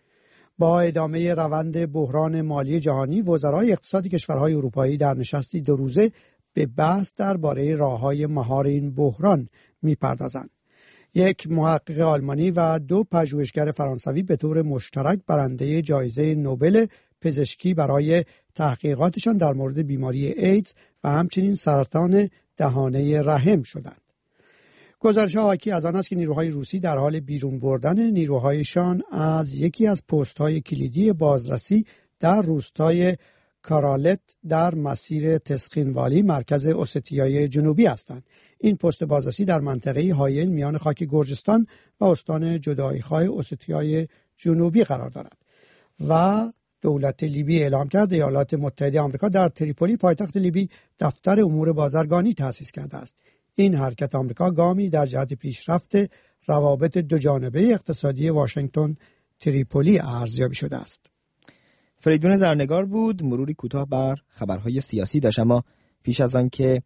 با ادامه روند بحران مالی جهانی، وزرای اقتصاد کشورهای اروپایی در نشستی دو روزه به بحث درباره راه‌های مهار این بحران می‌پردازند. یک محقق آلمانی و دو پژوهشگر فرانسوی به طور مشترک برنده جایزه نوبل پزشکی برای تحقیقاتشان در مورد بیماری ایدز و همچنین سرطان دهانه رحم شدند. گزارش‌ها حاکی از آن است که نیروهای روسی در حال بیرون بردن نیروهایشان از یکی از پست‌های کلیدی بازرسی در روستای کارالت در مسیر تسخینوالی مرکز اوستیای جنوبی هستند. این پست بازرسی در منطقه‌ای حایل میان خاک گرجستان و استان جدایی‌خواه اوستیای جنوبی قرار دارد و دولت لیبی اعلام کرد ایالات متحده آمریکا در تریپولی پایتخت لیبی دفتر امور بازرگانی تأسیس کرده است. این حرکت آمریکا گامی در جهت پیشرفت روابط دوجانبه اقتصادی واشنگتن تریپولی ارزیابی شده است. فریدون زرنگار بود. مروری کوتاه بر خبرهای سیاسی داشت، اما پیش از آن که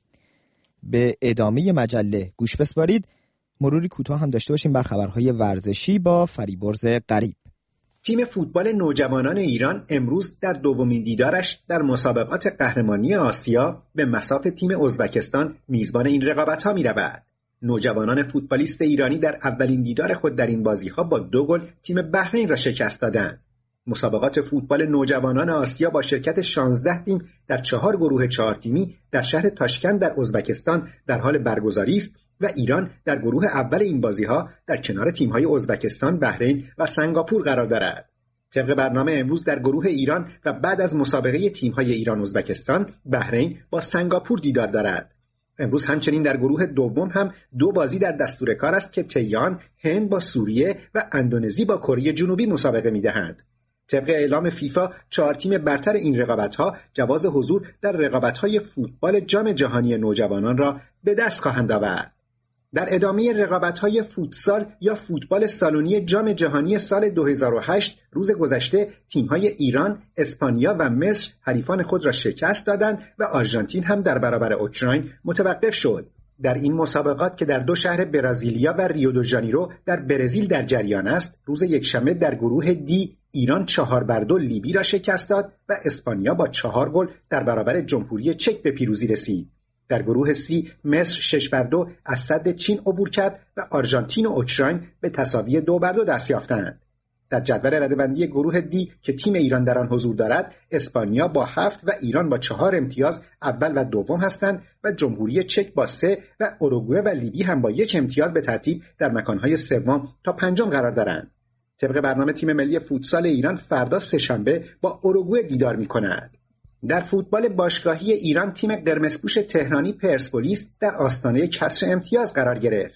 به ادامه مجله گوش بسپارید، مروری کوتاه هم داشته باشیم بر خبرهای ورزشی با فریبرز غریب. تیم فوتبال نوجوانان ایران امروز در دومین دیدارش در مسابقات قهرمانی آسیا به مصاف تیم ازبکستان میزبان این رقابت‌ها می‌رود. نوجوانان فوتبالیست ایرانی در اولین دیدار خود در این بازی‌ها با دو گل تیم بحرین را شکست دادند. مسابقات فوتبال نوجوانان آسیا با شرکت شانزده تیم در چهار گروه چهار تیمی در شهر تاشکند در ازبکستان در حال برگزاری است و ایران در گروه اول این بازی‌ها در کنار تیم‌های ازبکستان، بحرین و سنگاپور قرار دارد. طبق برنامه امروز در گروه ایران و بعد از مسابقه تیم‌های ایران ازبکستان، بحرین با سنگاپور دیدار دارد. امروز همچنین در گروه دوم هم دو بازی در دستور کار است که تیان، هند با سوریه و اندونزی با کره جنوبی مسابقه می‌دهند. طبق اعلام فیفا چهار تیم برتر این رقابت‌ها جواز حضور در رقابت‌های فوتبال جام جهانی نوجوانان را به دست خواهند آورد. در ادامه رقابت‌های فوتسال یا فوتبال سالونی جام جهانی سال دو هزار و هشت روز گذشته تیم‌های ایران، اسپانیا و مصر حریفان خود را شکست دادند و آرژانتین هم در برابر اوکراین متوقف شد. در این مسابقات که در دو شهر برزیلیا و ریو دو ژانیرو در برزیل در جریان است، روز یکشنبه در گروه دی ایران چهار بر دو لیبی را شکست داد و اسپانیا با چهار گل در برابر جمهوری چک به پیروزی رسید. در گروه سی مصر شش بر دو از سد چین عبور کرد و آرژانتین و اوکراین به تساوی دو بر دو دست یافتند. در جدول رده‌بندی گروه دی که تیم ایران در آن حضور دارد، اسپانیا با هفت و ایران با چهار امتیاز اول و دوم هستند و جمهوری چک با سه و اوروگوئه و لیبی هم با یک امتیاز به ترتیب در مکانهای سوم تا پنجم قرار دارند. طبق برنامه تیم ملی فوتسال ایران فردا سه‌شنبه با اوروگوئه دیدار می‌کند. در فوتبال باشگاهی ایران تیم قرمزپوش تهرانی پرسپولیس در آستانه کسر امتیاز قرار گرفت.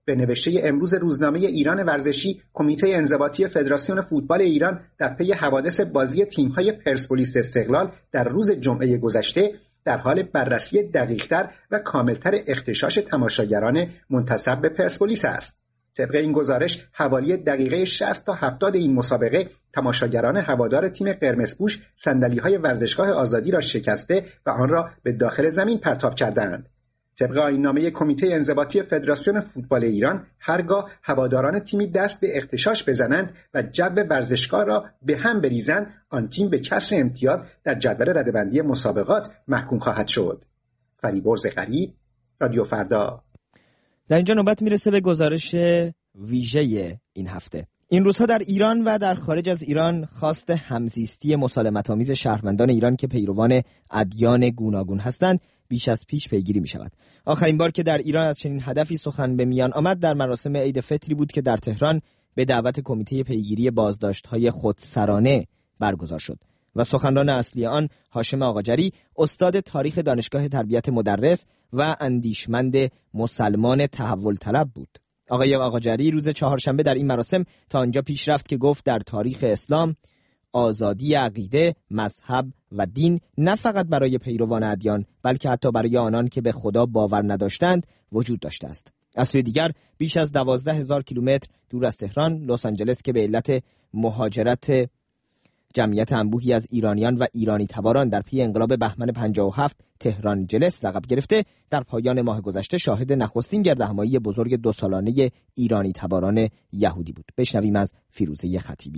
به نوشته امروز روزنامه ایران ورزشی، کمیته انضباطی فدراسیون فوتبال ایران در پی حوادث بازی تیم‌های پرسپولیس استقلال در روز جمعه گذشته در حال بررسی دقیق‌تر و کاملتر اغتشاش تماشاگران منتسب به پرسپولیس است. طبق این گزارش حوالی دقیقه شصت تا هفتاد این مسابقه تماشاگران هوادار تیم قرمزپوش صندلی‌های ورزشگاه آزادی را شکسته و آن را به داخل زمین پرتاب کردند. طبق آیین‌نامه کمیته انضباطی فدراسیون فوتبال ایران، هرگاه هواداران تیمی دست به اغتشاش بزنند و جو ورزشگاه را به هم بریزند، آن تیم به کسر امتیاز در جدول رده‌بندی مسابقات محکوم خواهد شد. فریبرز غریب، رادیو فردا. در اینجا نوبت میرسه به گزارش ویژه این هفته. این روزها در ایران و در خارج از ایران خواست همزیستی مسالمت‌آمیز شهروندان ایران که پیروان ادیان گوناگون هستند بیش از پیش پیگیری می شود. آخرین بار که در ایران از چنین هدفی سخن به میان آمد در مراسم عید فطری بود که در تهران به دعوت کمیته پیگیری بازداشت‌های خودسرانه برگزار شد و سخنران اصلی آن هاشم آقاجری، استاد تاریخ دانشگاه تربیت مدرس و اندیشمند مسلمان تحول طلب بود. آقای آقاجری روز چهارشنبه در این مراسم تا آنجا پیش رفت که گفت در تاریخ اسلام آزادی عقیده، مذهب و دین نه فقط برای پیروان ادیان بلکه حتی برای آنان که به خدا باور نداشتند وجود داشته است. از سوی دیگر بیش از دوازده هزار کیلومتر دور از تهران، لس آنجلس که به علت مهاجرت جمعیت انبوهی از ایرانیان و ایرانی تباران در پی انقلاب بهمن پنجاه و هفت تهران جلس لقب گرفته، در پایان ماه گذشته شاهد نخستین گردهمایی بزرگ دو سالانه ایرانی تباران یهودی بود. بشنویم از فیروزه خطیبی.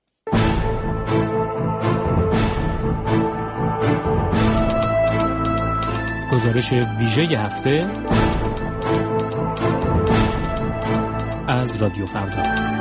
گزارش ویژه هفته از رادیو فردا.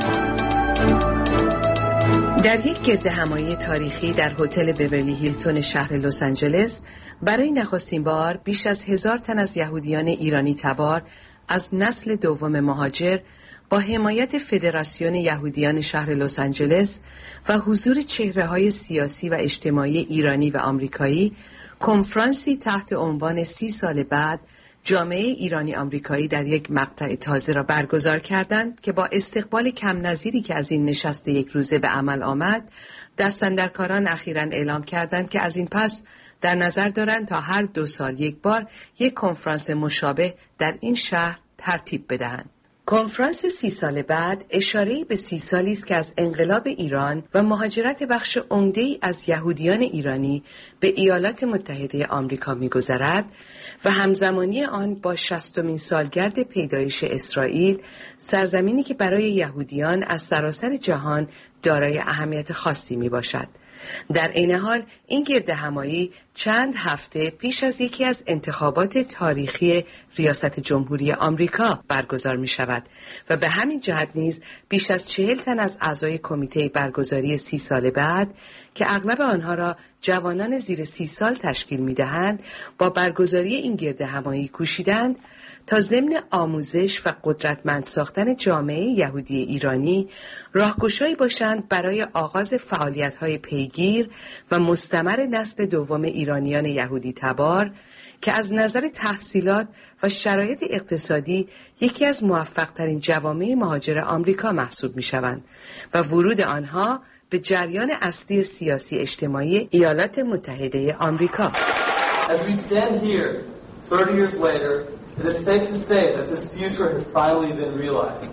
در یک گردهمایی تاریخی در هتل بیورلی هیلتون شهر لس آنجلس برای نخستین بار بیش از هزار تن از یهودیان ایرانی تبار از نسل دوم مهاجر با حمایت فدراسیون یهودیان شهر لس آنجلس و حضور چهره‌های سیاسی و اجتماعی ایرانی و آمریکایی کنفرانسی تحت عنوان سی سال بعد جامعه ایرانی آمریکایی در یک مقطع تازه را برگزار کردند که با استقبال کم نظیری که از این نشست یک روزه به عمل آمد، دستاندرکاران اخیراً اعلام کردند که از این پس در نظر دارند تا هر دو سال یک بار یک کنفرانس مشابه در این شهر ترتیب بدهند. کنفرانس سی سال بعد اشاره‌ای به سی سالی است که از انقلاب ایران و مهاجرت بخش عمده‌ای از یهودیان ایرانی به ایالات متحده آمریکا می‌گذرد و همزمانی آن با شصتمین سالگرد پیدایش اسرائیل، سرزمینی که برای یهودیان از سراسر جهان دارای اهمیت خاصی میباشد. در عین حال این گردهمایی چند هفته پیش از یکی از انتخابات تاریخی ریاست جمهوری آمریکا برگزار می شود و به همین جهت نیز بیش از چهل تن از اعضای کمیته برگزاری سی سال بعد که اغلب آنها را جوانان زیر سی سال تشکیل می دهند با برگزاری این گردهمایی کوشیدند تا ضمن آموزش و قدرتمند ساختن جامعه یهودی ایرانی راهگشایی باشند برای آغاز فعالیت‌های پیگیر و مستمر نسل دوم ایرانیان یهودی تبار که از نظر تحصیلات و شرایط اقتصادی یکی از موفق‌ترین جوامع مهاجر آمریکا محسوب می‌شوند و ورود آنها به جریان اصلی سیاسی اجتماعی ایالات متحده آمریکا. As we stand here thirty years later, it is safe to say that this future has finally been realized.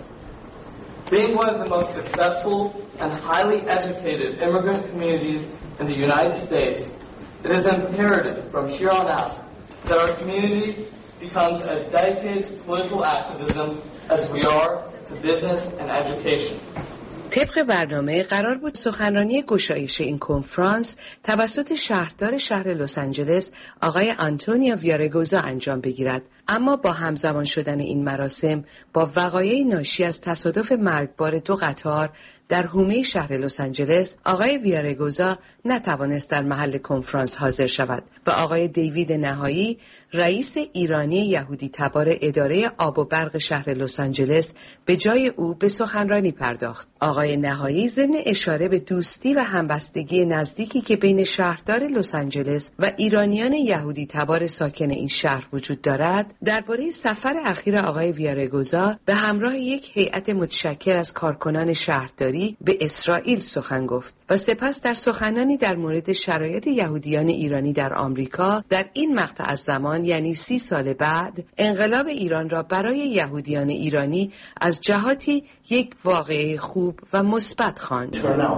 Being one of the most successful and highly educated immigrant communities in the United States, it is imperative from here on out that our community becomes as dedicated to political activism as we are to business and education. طبق برنامه قرار بود سخنرانی گشایش این کنفرانس توسط شهردار شهر لس آنجلس آقای آنتونیو ویارگوزا انجام بگیرد، اما با همزمان شدن این مراسم با وقایع ناشی از تصادف مرگبار دو قطار در حومه شهر لس آنجلس، آقای ویارگوزا نتوانست در محل کنفرانس حاضر شود و آقای دیوید نهایی، رئیس ایرانی یهودی تبار اداره آب و برق شهر لس آنجلس، به جای او به سخنرانی پرداخت. آقای نهایی ضمن اشاره به دوستی و همبستگی نزدیکی که بین شهردار لس آنجلس و ایرانیان یهودی تبار ساکن این شهر وجود دارد، درباره سفر اخیر آقای ویارگوزا به همراه یک هیئت متشکل از کارکنان شهرداری به اسرائیل سخن گفت و سپس در سخنانی در مورد شرایط یهودیان ایرانی در آمریکا در این مقطع از زمان، یعنی سی سال بعد، انقلاب ایران را برای یهودیان ایرانی از جهاتی یک واقعه خوب و مثبت خواند.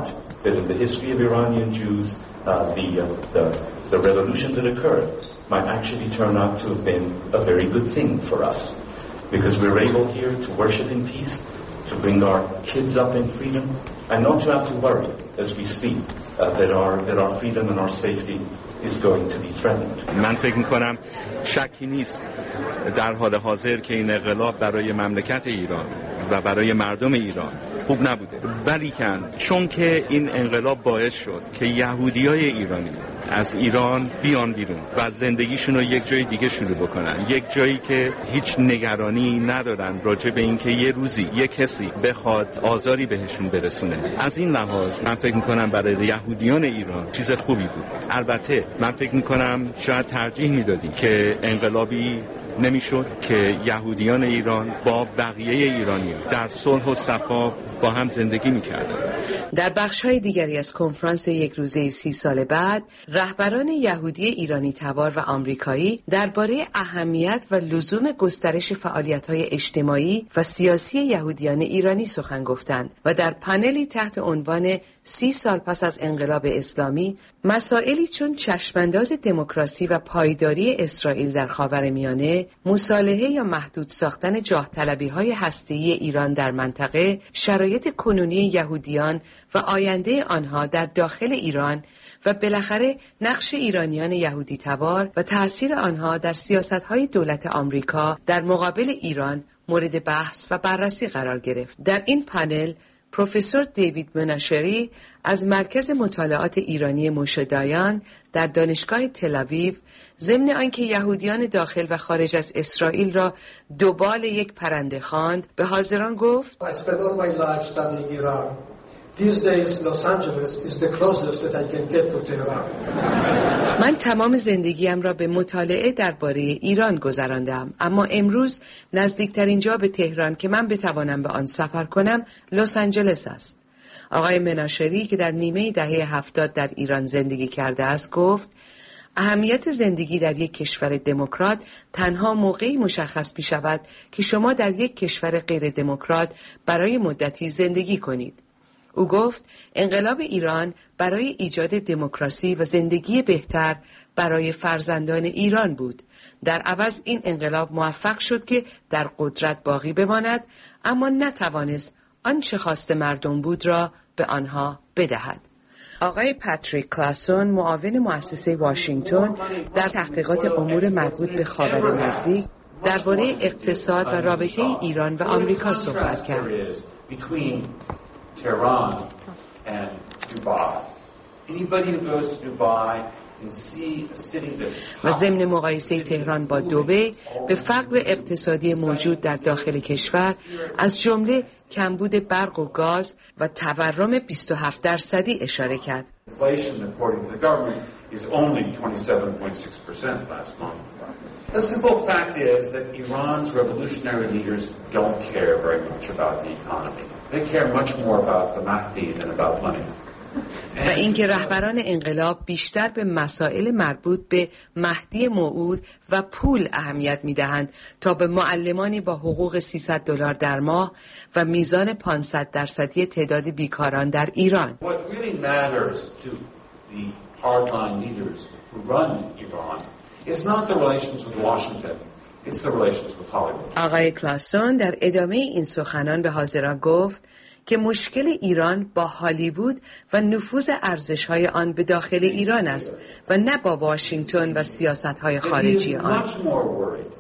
might actually turn out to have been a very good thing for us, because we're able here to worship in peace, to bring our kids up in freedom, and not to have to worry as we sleep uh, that our that our freedom and our safety is going to be threatened. من فکر می‌کنم شکی نیست در حال حاضر که این انقلاب برای مملکت ایران و برای مردم ایران خوب نبوده، ولیکن چون که این انقلاب باعث شد که یهودیای ایرانی از ایران بیان بیرون و زندگیشون رو یک جای دیگه شروع بکنن، یک جایی که هیچ نگرانی ندارن راجع به اینکه یه روزی یک کسی بخواد آزاری بهشون برسونه، از این لحاظ من فکر میکنم برای یهودیان ایران چیز خوبی بود. البته من فکر میکنم شاید ترجیح میدادیم که انقلابی نمیشد که یهودیان ایران با بقیه ایرانیان در صلح و صفا با هم زندگی میکردن. در بخش‌های دیگری از کنفرانس یک روزه سی سال بعد، رهبران یهودی ایرانی تبار و آمریکایی درباره اهمیت و لزوم گسترش فعالیت‌های اجتماعی و سیاسی یهودیان ایرانی سخن گفتند و در پنلی تحت عنوان سی سال پس از انقلاب اسلامی، مسائلی چون چشمانداز دموکراسی و پایداری اسرائیل در خاورمیانه، مصالحه یا محدود ساختن جاه طلبی‌های هسته‌ای ایران در منطقه، شرایط کنونی یهودیان و آینده آنها در داخل ایران و بالاخره نقش ایرانیان یهودی تبار و تأثیر آنها در سیاست‌های دولت آمریکا در مقابل ایران مورد بحث و بررسی قرار گرفت. در این پنل پروفسور دیوید مناشری از مرکز مطالعات ایرانی موشه دایان در دانشگاه تل‌آویو، ضمن آنکه یهودیان داخل و خارج از اسرائیل را دوبال یک پرنده خواند، به حاضران گفت: من تمام زندگیم را به مطالعه درباره ایران گذراندم، اما امروز نزدیکترین جا به تهران که من بتوانم به آن سفر کنم لس آنجلس است. آقای مناشری که در نیمه دهه هفتاد در ایران زندگی کرده است گفت: اهمیت زندگی در یک کشور دموکرات تنها موقعی مشخص می شود که شما در یک کشور غیر دموکرات برای مدتی زندگی کنید. او گفت انقلاب ایران برای ایجاد دموکراسی و زندگی بهتر برای فرزندان ایران بود. در عوض این انقلاب موفق شد که در قدرت باقی بماند، اما نتوانست آنچه خواست مردم بود را به آنها بدهد. آقای پاتریک کلاسون، معاون مؤسسه واشنگتن در تحقیقات امور مربوط به خاور نزدیک، درباره اقتصاد و رابطه ایران و آمریکا صحبت کرد. Tehran and Dubai. Anybody who goes to Dubai can see a city that's و ضمن مقایسه تهران با دبی به فقر اقتصادی موجود در داخل کشور، از جمله کمبود برق و گاز و تورم بیست و هفت درصدی اشاره کرد. Inflation, according to the government, is only twenty-seven point six percent last month. The simple fact is that Iran's revolutionary leaders don't care very much about the economy. They care much more about the Mahdi than about money. و اینکه رهبران انقلاب بیشتر به مسائل مربوط به مهدی موعود و پول اهمیت می‌دهند تا به معلمانی با حقوق سیصد دلار در ماه و میزان پانصد درصدی تعداد بیکاران در ایران. What really matters to the hardline leaders who run Iran is not the relations with Washington. It's the relations with Hollywood. آقای کلاسون در ادامه این سخنان به حاضران گفت که مشکل ایران با هالیوود و نفوذ ارزش‌های آن به داخل ایران است و نه با واشنگتن و سیاست‌های خارجی آن.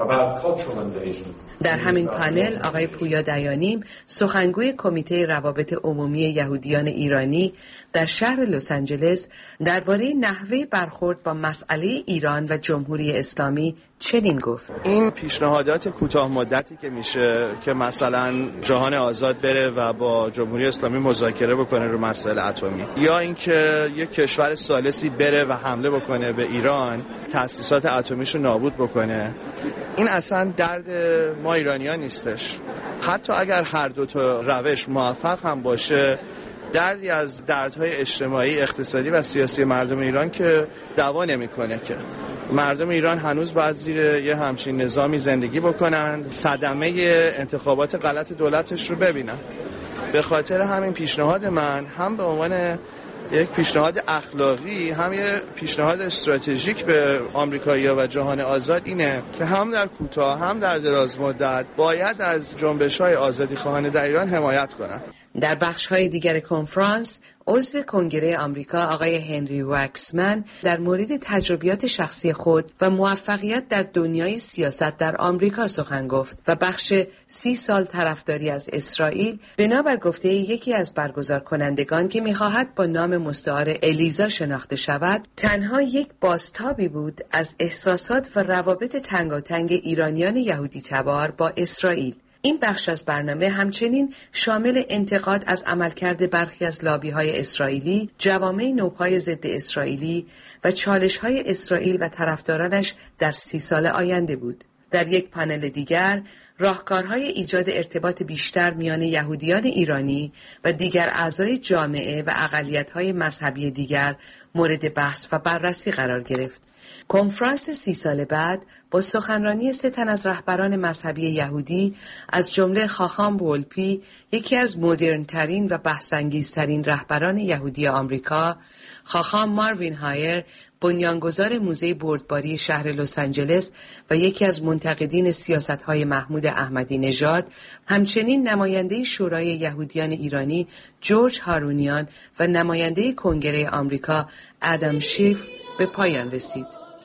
about cultural invasion. در همین پانل آقای پویا دیانیم سخنگوی کمیته روابط عمومی یهودیان ایرانی در شهر لس آنجلس درباره نحوه برخورد با مسئله ایران و جمهوری اسلامی چنین گفت: این پیشنهادات کوتاه مدتی که میشه که مثلا جهان آزاد بره و با جمهوری اسلامی مذاکره بکنه رو مسائل اتمی، یا اینکه یک کشور ثالثی بره و حمله بکنه به ایران، تأسیسات اتمیشو نابود بکنه، این اصلا درد ما ایرانیان نیستش. حتی اگر هر دو تا روش موفق هم باشه، دردی از دردهای اجتماعی، اقتصادی و سیاسی مردم ایران که دوا نمیکنه. که مردم ایران هنوز باید زیر یه همچین نظامی زندگی بکنند، صدمه انتخابات غلط دولتش رو ببینن. به خاطر همین پیشنهاد من هم به عنوان یک پیشنهاد اخلاقی، هم یه پیشنهاد استراتژیک به آمریکایی‌ها و جهان آزاد اینه که هم در کوتاه هم در دراز مدت باید از جنبش‌های آزادیخواهانه در ایران حمایت کنند. در بخش‌های دیگر کنفرانس عضو کنگره آمریکا آقای هنری واکسمن در مورد تجربیات شخصی خود و موفقیت در دنیای سیاست در آمریکا سخن گفت و بخش سی سال طرفداری از اسرائیل بنابر گفته یکی از برگزار کنندگان که می‌خواهد با نام مستعار الیزا شناخته شود، تنها یک بازتابی بود از احساسات و روابط تنگاتنگ ایرانیان یهودی تبار با اسرائیل. این بخش از برنامه همچنین شامل انتقاد از عملکرد برخی از لابی‌های اسرائیلی، جوامع نوپای ضد اسرائیلی و چالش‌های اسرائیل و طرفدارانش در سی سال آینده بود. در یک پانل دیگر، راهکارهای ایجاد ارتباط بیشتر میان یهودیان ایرانی و دیگر اعضای جامعه و اقلیت‌های مذهبی دیگر مورد بحث و بررسی قرار گرفت. کنفرانس سی سال بعد با سخنرانی سه تن از رهبران مذهبی یهودی از جمله خاخام وولپی، یکی از مدرن‌ترین و بحث‌انگیزترین رهبران یهودی آمریکا، خاخام ماروین هایر، بنیانگذار موزه بردباری شهر لس آنجلس و یکی از منتقدین سیاست‌های محمود احمدی نژاد، همچنین نماینده شورای یهودیان ایرانی جورج هارونیان و نماینده کنگره آمریکا ادم شیف به پایان رسید.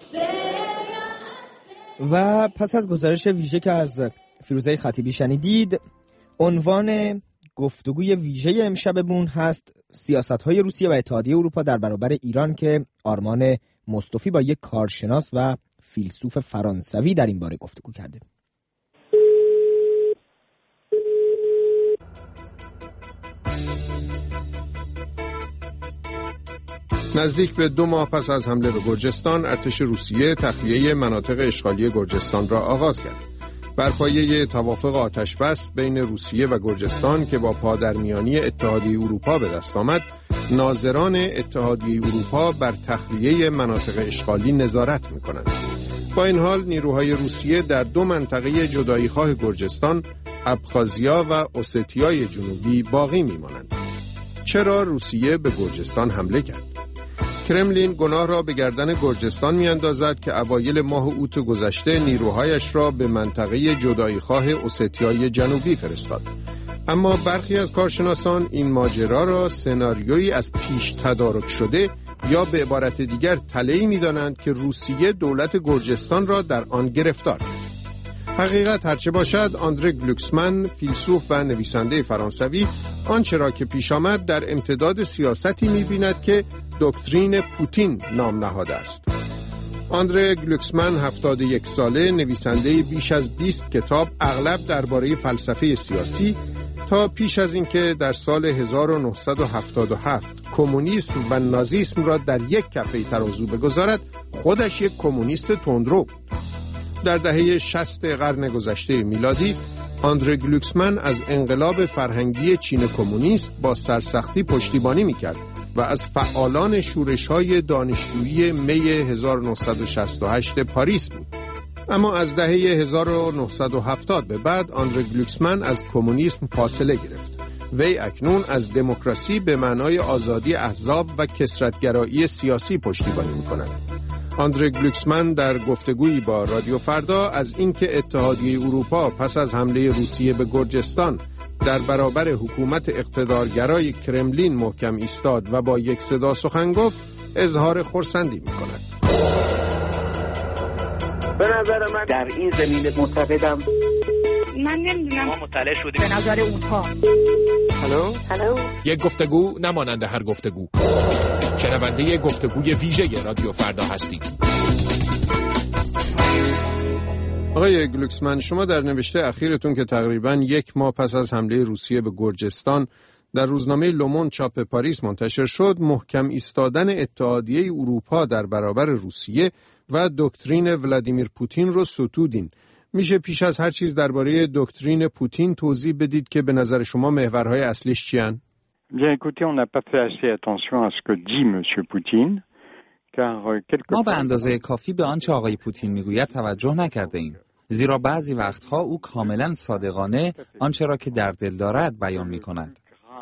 و پس از گزارش ویژه که از فیروزه خطیبی شنیدید، عنوان گفتگوی ویژه امشبمون هست سیاست‌های روسیه و اتحادیه اروپا در برابر ایران که آرمان مصطفی با یک کارشناس و فیلسوف فرانسوی در این باره گفتگو کرده. نزدیک به دو ماه پس از حمله به گرجستان، ارتش روسیه تخلیه مناطق اشغالی گرجستان را آغاز کرد. بر پایه توافق آتشبس بین روسیه و گرجستان که با پادرمیانی اتحادیه اروپا به دست آمد، ناظران اتحادیه اروپا بر تخلیه مناطق اشغالی نظارت می‌کنند. با این حال نیروهای روسیه در دو منطقه جدایی‌خواه گرجستان، ابخازیا و اوستیای جنوبی باقی می‌مانند. چرا روسیه به گرجستان حمله کرد؟ کرملین گناه را به گردن گرجستان می‌اندازد که اوایل ماه اوت گذشته نیروهایش را به منطقه جدایی‌خواه اوستیای جنوبی فرستاد. اما برخی از کارشناسان این ماجرا را سناریویی از پیش تدارک شده یا به عبارت دیگر تله‌ای می‌دانند که روسیه دولت گرجستان را در آن گرفتار کرد. حقیقت هرچه باشد، آندره گلوکسمن، فیلسوف و نویسنده فرانسوی، آنچه را که پیش آمد در امتداد سیاستی می‌بیند که دکترین پوتین نام نهاده است. آندره گلوکسمن هفتاد و یک ساله، نویسنده بیش از بیست کتاب، اغلب درباره فلسفه سیاسی، تا پیش از اینکه در سال هزار و نهصد و هفتاد و هفت کمونیسم و نازیسم را در یک کفه ترازو بگذارد، خودش یک کمونیست تندرو بود. در دهه شصت قرن گذشته میلادی، آندره گلوکسمن از انقلاب فرهنگی چین کمونیست با سرسختی پشتیبانی میکرد و از فعالان شورش‌های دانشجویی می هزار و نهصد و شصت و هشت پاریس بود. اما از دهه هزار و نهصد و هفتاد به بعد آندره گلوکسمن از کمونیسم فاصله گرفت. وی اکنون از دموکراسی به معنای آزادی احزاب و کثرت‌گرایی سیاسی پشتیبانی می‌کند. آندره گلوکسمن در گفتگویی با رادیو فردا از اینکه اتحادیه اروپا پس از حمله روسیه به گرجستان در برابر حکومت اقتدارگرای کرملین محکم ایستاد و با یک صدا سخن گفت، اظهار خرسندی می‌کند. به نظر من در این زمینه معتقدم من نمیدونم ما مطلع شدیم به نظر اونها. هلو هلو یک گفتگو نمانند هر گفتگو. شنونده گفتگوی ویژه رادیو فردا هستید. آقای گلوکسمن، شما در نوشته اخیرتون که تقریباً یک ماه پس از حمله روسیه به گرجستان در روزنامه لوموند چاپ پاریس منتشر شد، محکم ایستادن اتحادیه اروپا در برابر روسیه و دکترین ولادیمیر پوتین رو ستودین. میشه پیش از هر چیز درباره دکترین پوتین توضیح بدید که به نظر شما محورهای اصلیش چیان؟ Bien écoutez, on n'a pas fait assez attention à ce que dit monsieur Poutine. ما به اندازه کافی به آنچه آقای پوتین میگوید توجه نکرده ایم. زیرا بعضی وقتها او کاملا صادقانه آنچه را که در دل دارد بیان می کند.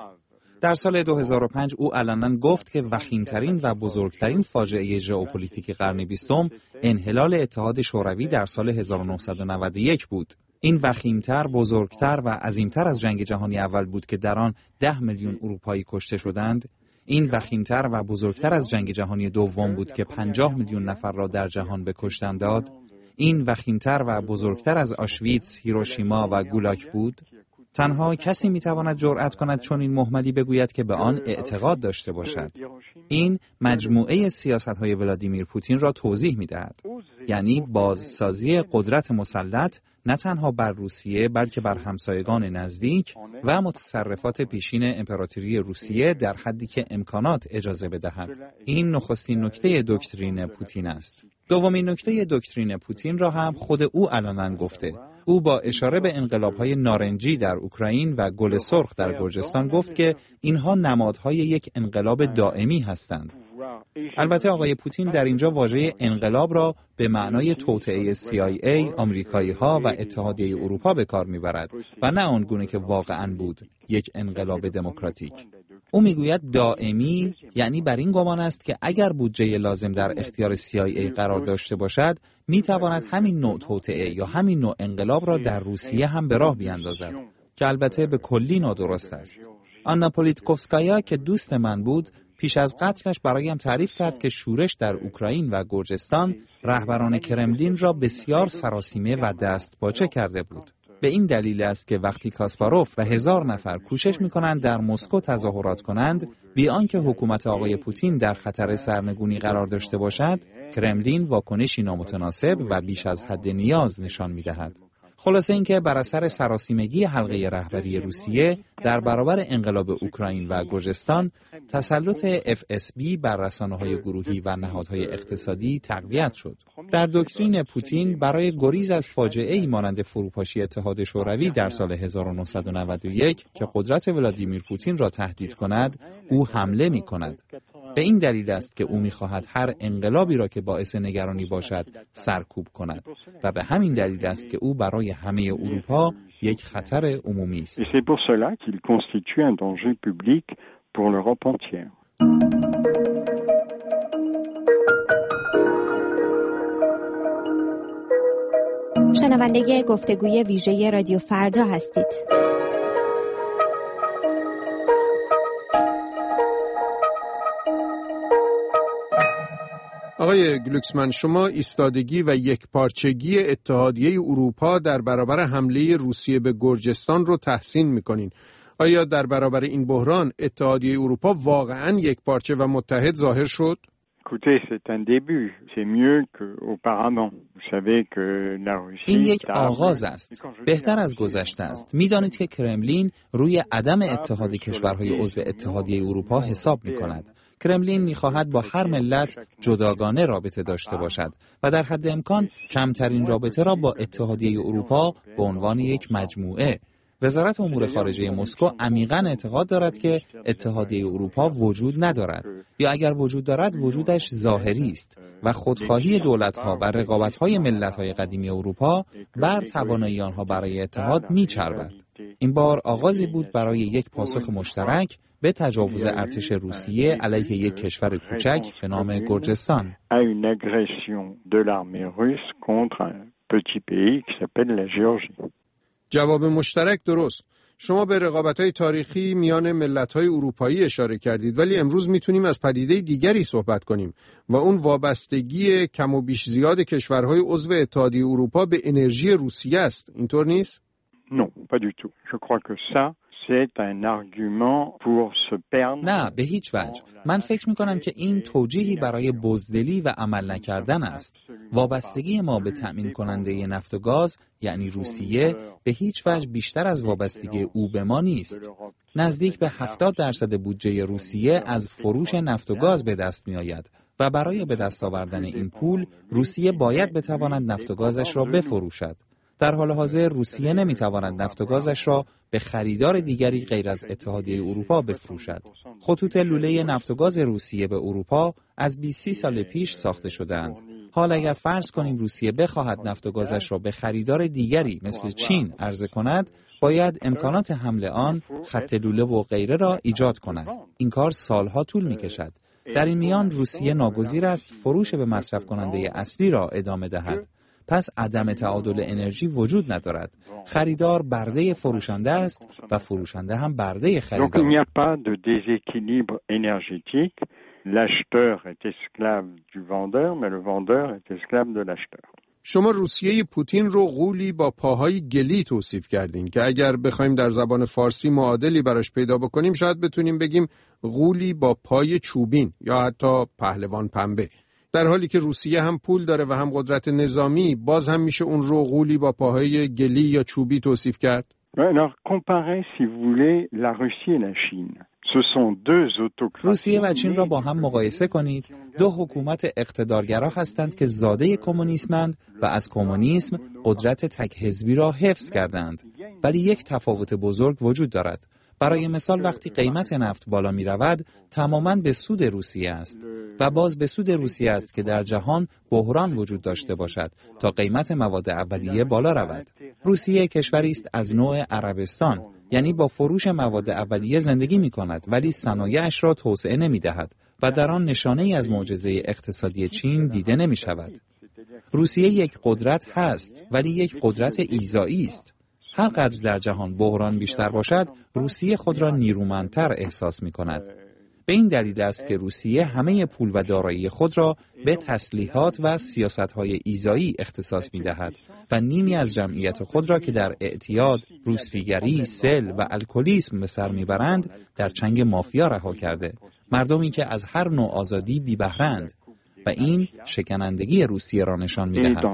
در سال دو هزار و پنج او علنا گفت که وخیمترین و بزرگترین فاجعه ژئوپلیتیک قرن بیستم انحلال اتحاد شوروی در سال هزار و نهصد و نود و یک بود. این وخیمتر، بزرگتر و عظیمتر از جنگ جهانی اول بود که در آن ده میلیون اروپایی کشته شدند. این وخیمتر و بزرگتر از جنگ جهانی دوم بود که پنجاه میلیون نفر را در جهان به کشتن داد. این وخیمتر و بزرگتر از آشویتس، هیروشیما و گولاک بود. تنها کسی میتواند جرأت کند چون این مهملی بگوید که به آن اعتقاد داشته باشد. این مجموعه سیاست‌های ولادیمیر پوتین را توضیح می‌دهد. یعنی بازسازی قدرت مسلط نه تنها بر روسیه بلکه بر همسایگان نزدیک و متصرفات پیشین امپراتوری روسیه در حدی که امکانات اجازه بدهد. این نخستین نکته دکترین پوتین است. دومین نکته دکترین پوتین را هم خود او علنا گفته. او با اشاره به انقلاب‌های نارنجی در اوکراین و گل سرخ در گرجستان گفت که اینها نمادهای یک انقلاب دائمی هستند. البته آقای پوتین در اینجا واژه انقلاب را به معنای توطئه سی آی ای، آمریکایی‌ها و اتحادیه اروپا به کار می‌برد و نه آنگونه که واقعاً بود، یک انقلاب دموکراتیک. او میگوید دائمی، یعنی بر این گمان است که اگر بودجه لازم در اختیار سی آی ای قرار داشته باشد، میتواند همین نوع توطئه یا همین نوع انقلاب را در روسیه هم به راه بیاندازد، که البته به کلی نادرست است. آنا پولیتکوفسکایا که دوست من بود، پیش از قتلش برایم تعریف کرد که شورش در اوکراین و گرجستان رهبران کرملین را بسیار سراسیمه و دستپاچه کرده بود. به این دلیل است که وقتی کاسپاروف و هزار نفر کوشش می‌کنند در مسکو تظاهرات کنند، بی آنکه حکومت آقای پوتین در خطر سرنگونی قرار داشته باشد، کرملین واکنشی نامتناسب و بیش از حد نیاز نشان می‌دهد. خلاصه اینکه بر اثر سراسیمگی حلقه رهبری روسیه در برابر انقلاب اوکراین و گرجستان، تسلط اف اس بی بر رسانه‌های گروهی و نهادهای اقتصادی تقویت شد. در دکترین پوتین برای گریز از فاجعه‌ای مانند فروپاشی اتحاد شوروی در سال هزار و نهصد و نود و یک که قدرت ولادیمیر پوتین را تهدید کند، او حمله می‌کند. به این دلیل است که او می‌خواهد هر انقلابی را که باعث نگرانی باشد سرکوب کند و به همین دلیل است که او برای همه اروپا یک خطر عمومی است. Et c'est pour cela qu'il constitue un danger public pour l'Europe entière. شنونده گفتگوی ویژه رادیو فردا هستید. آقای گلوکسمن، شما ایستادگی و یکپارچگی اتحادیه اروپا در برابر حمله روسیه به گرجستان رو تحسین می‌کنین. آیا در برابر این بحران اتحادیه اروپا واقعاً یکپارچه و متحد ظاهر شد؟ این یک آغاز است. بهتر از گذشته است. می‌دانید که کرملین روی عدم اتحاد کشورهای عضو اتحادیه اروپا حساب می‌کند. کرملین می‌خواهد با هر ملت جداگانه رابطه داشته باشد و در حد امکان کمترین رابطه را با اتحادیه اروپا به عنوان یک مجموعه. وزارت امور خارجه مسکو عمیقاً اعتقاد دارد که اتحادیه اروپا وجود ندارد، یا اگر وجود دارد وجودش ظاهری است و خودخواهی دولت‌ها و رقابت‌های ملت‌های قدیمی اروپا بر توانایی آنها برای اتحاد می‌چربد. این بار آغازی بود برای یک پاسخ مشترک به تجاوز ارتش روسیه علیه یک کشور کوچک به نام گرجستان. جواب مشترک درست. شما به رقابت‌های تاریخی میان ملت‌های اروپایی اشاره کردید، ولی امروز میتونیم از پدیده دیگری صحبت کنیم و اون وابستگی کم و بیش زیاد کشورهای عضو اتحادیه اروپا به انرژی روسیه است. اینطور نیست؟ Non, pas du tout. Je crois que ça c'est un argument pour se perdre. نه، به هیچ وجه. من فکر می‌کنم که این توجیهی برای بزدلی و عمل نکردن است. وابستگی ما به تأمین کننده نفت و گاز یعنی روسیه به هیچ وجه بیشتر از وابستگی او به ما نیست. نزدیک به هفتاد درصد بودجه روسیه از فروش نفت و گاز به دست می‌آید و برای به دست آوردن این پول روسیه باید بتواند نفت و گازش را بفروشد. در حال حاضر روسیه نمیتواند نفت و گازش را به خریدار دیگری غیر از اتحادیه اروپا بفروشد. خطوط لوله نفت و گاز روسیه به اروپا از بیست سال پیش ساخته شده‌اند. حال اگر فرض کنیم روسیه بخواهد نفت و گازش را به خریدار دیگری مثل چین عرضه کند، باید امکانات حمل آن، خط لوله و غیره را ایجاد کند. این کار سالها طول می‌کشد. در این میان روسیه ناگزیر است فروش به مصرف کننده اصلی را ادامه دهد. پس عدم تعادل انرژی وجود ندارد. خریدار برده فروشنده است و فروشنده هم برده خریدار. Donc il n'y a pas de déséquilibre énergétique. L'acheteur est esclave du vendeur, mais le vendeur est esclave de l'acheteur. شما روسیه پوتین رو غولی با پاهای گلی توصیف کردین که اگر بخوایم در زبان فارسی معادلی براش پیدا بکنیم شاید بتونیم بگیم غولی با پای چوبین یا حتی پهلوان پنبه. در حالی که روسیه هم پول داره و هم قدرت نظامی، باز هم میشه اون رو غولی با پاهای گلی یا چوبی توصیف کرد؟ Alors comparez si vous voulez la Russie et la Chine. Ce sont deux autocraties. روسیه و چین را با هم مقایسه کنید. دو حکومت اقتدارگرا هستند که زاده کمونیسمند و از کمونیسم قدرت تک حزبی را حفظ کردند. ولی یک تفاوت بزرگ وجود دارد. برای مثال وقتی قیمت نفت بالا می رود تماماً به سود روسیه است و باز به سود روسیه است که در جهان بحران وجود داشته باشد تا قیمت مواد اولیه بالا رود. روسیه کشوری است از نوع عربستان، یعنی با فروش مواد اولیه زندگی می کند ولی صنایعش را توسعه نمی دهد و در آن نشانه‌ای از معجزه اقتصادی چین دیده نمی شود. روسیه یک قدرت هست ولی یک قدرت ایذایی است. هر قدر در جهان بحران بیشتر باشد، روسیه خود را نیرومندتر احساس می کند. به این دلیل است که روسیه همه پول و دارایی خود را به تسلیحات و سیاست‌های ایذایی اختصاص می دهد و نیمی از جمعیت خود را که در اعتیاد، روسپیگری، سل و الکلیسم به سر می برند، در چنگ مافیا رها کرده. مردمی که از هر نوع آزادی بی بهره‌اند و این شکنندگی روسیه را نشان می دهد.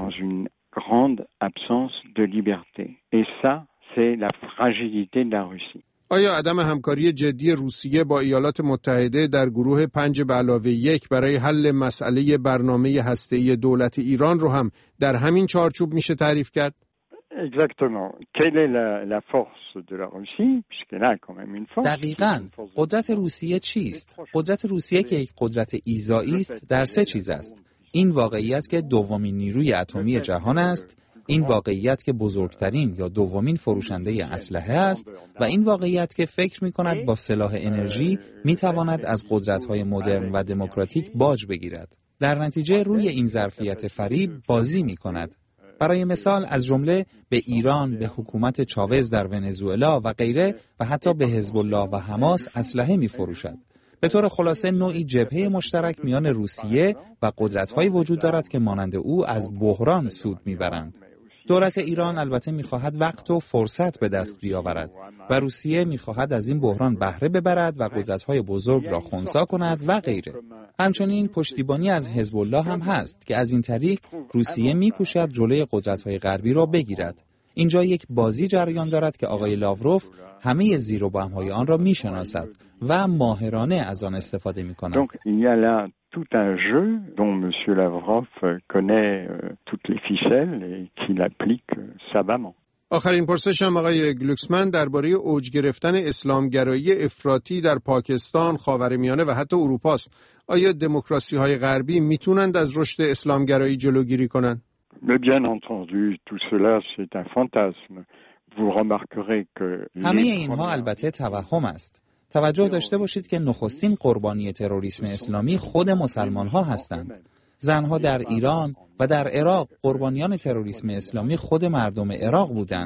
grande absence de liberté. Et ça, c'est la fragilité de la Russie. آیا عدم همکاری جدی روسیه با ایالات متحده در گروه پنج به علاوه یک برای حل مسئله برنامه هسته‌ای دولت ایران رو هم در همین چارچوب میشه تعریف کرد؟ Exactement. Quelle est la, la force de la Russie? Puisqu'elle a quand même une force. دقیقاً. قدرت روسیه چیست؟ قدرت روسیه که یک قدرت ایذایی است در سه چیز است. این واقعیت که دومین نیروی اتمی جهان است، این واقعیت که بزرگترین یا دومین فروشنده اسلحه است و این واقعیت که فکر می‌کند با سلاح انرژی می‌تواند از قدرت‌های مدرن و دموکراتیک باج بگیرد. در نتیجه روی این ظرفیت فریب بازی می‌کند. برای مثال از جمله به ایران، به حکومت چاوز در ونزوئلا و غیره و حتی به حزب الله و حماس اسلحه می‌فروشد. به طور خلاصه نوعی جبهه مشترک میان روسیه و قدرت‌های وجود دارد که مانند او از بحران سود می‌برند. دولت ایران البته می‌خواهد وقت و فرصت به دست بیاورد و روسیه می‌خواهد از این بحران بهره ببرد و قدرت‌های بزرگ را خنثی کند و غیره. همچنین پشتیبانی از حزب الله هم هست که از این طریق روسیه می‌کوشد جلوی قدرت‌های غربی را بگیرد. اینجا یک بازی جریان دارد که آقای لاوروف همه زیر و بم‌های آن را می‌شناسد و ماهرانه از آن استفاده می‌کند. Donc il y a là tout un jeu dont monsieur Lavrov connaît toutes les ficelles et qu'il applique savamment. آخرین پرسشم آقای گلوکسمن درباره اوج گرفتن اسلامگرایی افراطی در پاکستان، خاورمیانه و حتی اروپا است. آیا دموکراسی‌های غربی میتونند از رشد اسلامگرایی جلوگیری کنند؟ Mais bien entendu, tout cela c'est un fantasme. Vous remarquerez que همه اینها البته توهم است. توجه داشته باشید که نخستین قربانی تروریسم اسلامی خود مسلمان‌ها هستند. زنها در ایران و در عراق قربانیان تروریسم اسلامی خود مردم عراق بودند.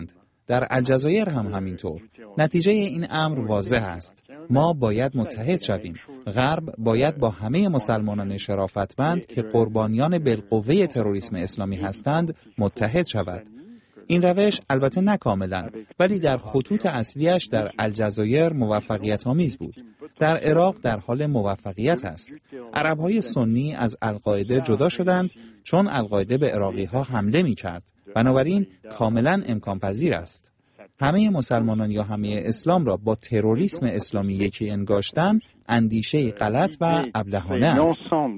در الجزایر هم همینطور. نتیجه این امر واضح است. ما باید متحد شویم. غرب باید با همه مسلمانان شرافتمند که قربانیان بالقوه تروریسم اسلامی هستند متحد شود. این روش البته نه کاملا، ولی در خطوط اصلیش در الجزایر موفقیت آمیز بود. در عراق در حال موفقیت است. عربهای سنی از القاعده جدا شدند چون القاعده به عراقی ها حمله می کرد. بنابراین کاملا امکان پذیر است. همه مسلمانان یا همه اسلام را با تروریسم اسلامی یکی انگاشتن اندیشه غلط و ابلهانه است.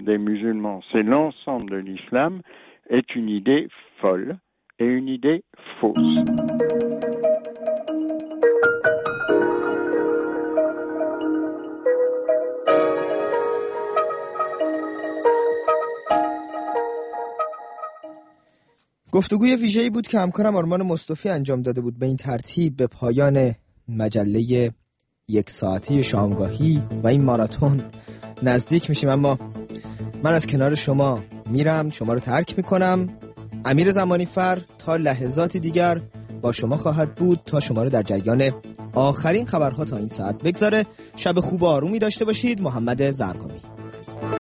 گفتگوی ویژه‌ای بود که همکارم آرمان مصطفی انجام داده بود. به این ترتیب به پایان مجله یک ساعته شامگاهی و این ماراتون نزدیک میشیم، اما من از کنار شما میرم، شما رو ترک میکنم. امیر زمانی فر تا لحظات دیگر با شما خواهد بود تا شما رو در جریان آخرین خبرها تا این ساعت بگذاره. شب خوب و آرومی داشته باشید. محمد زرقامی.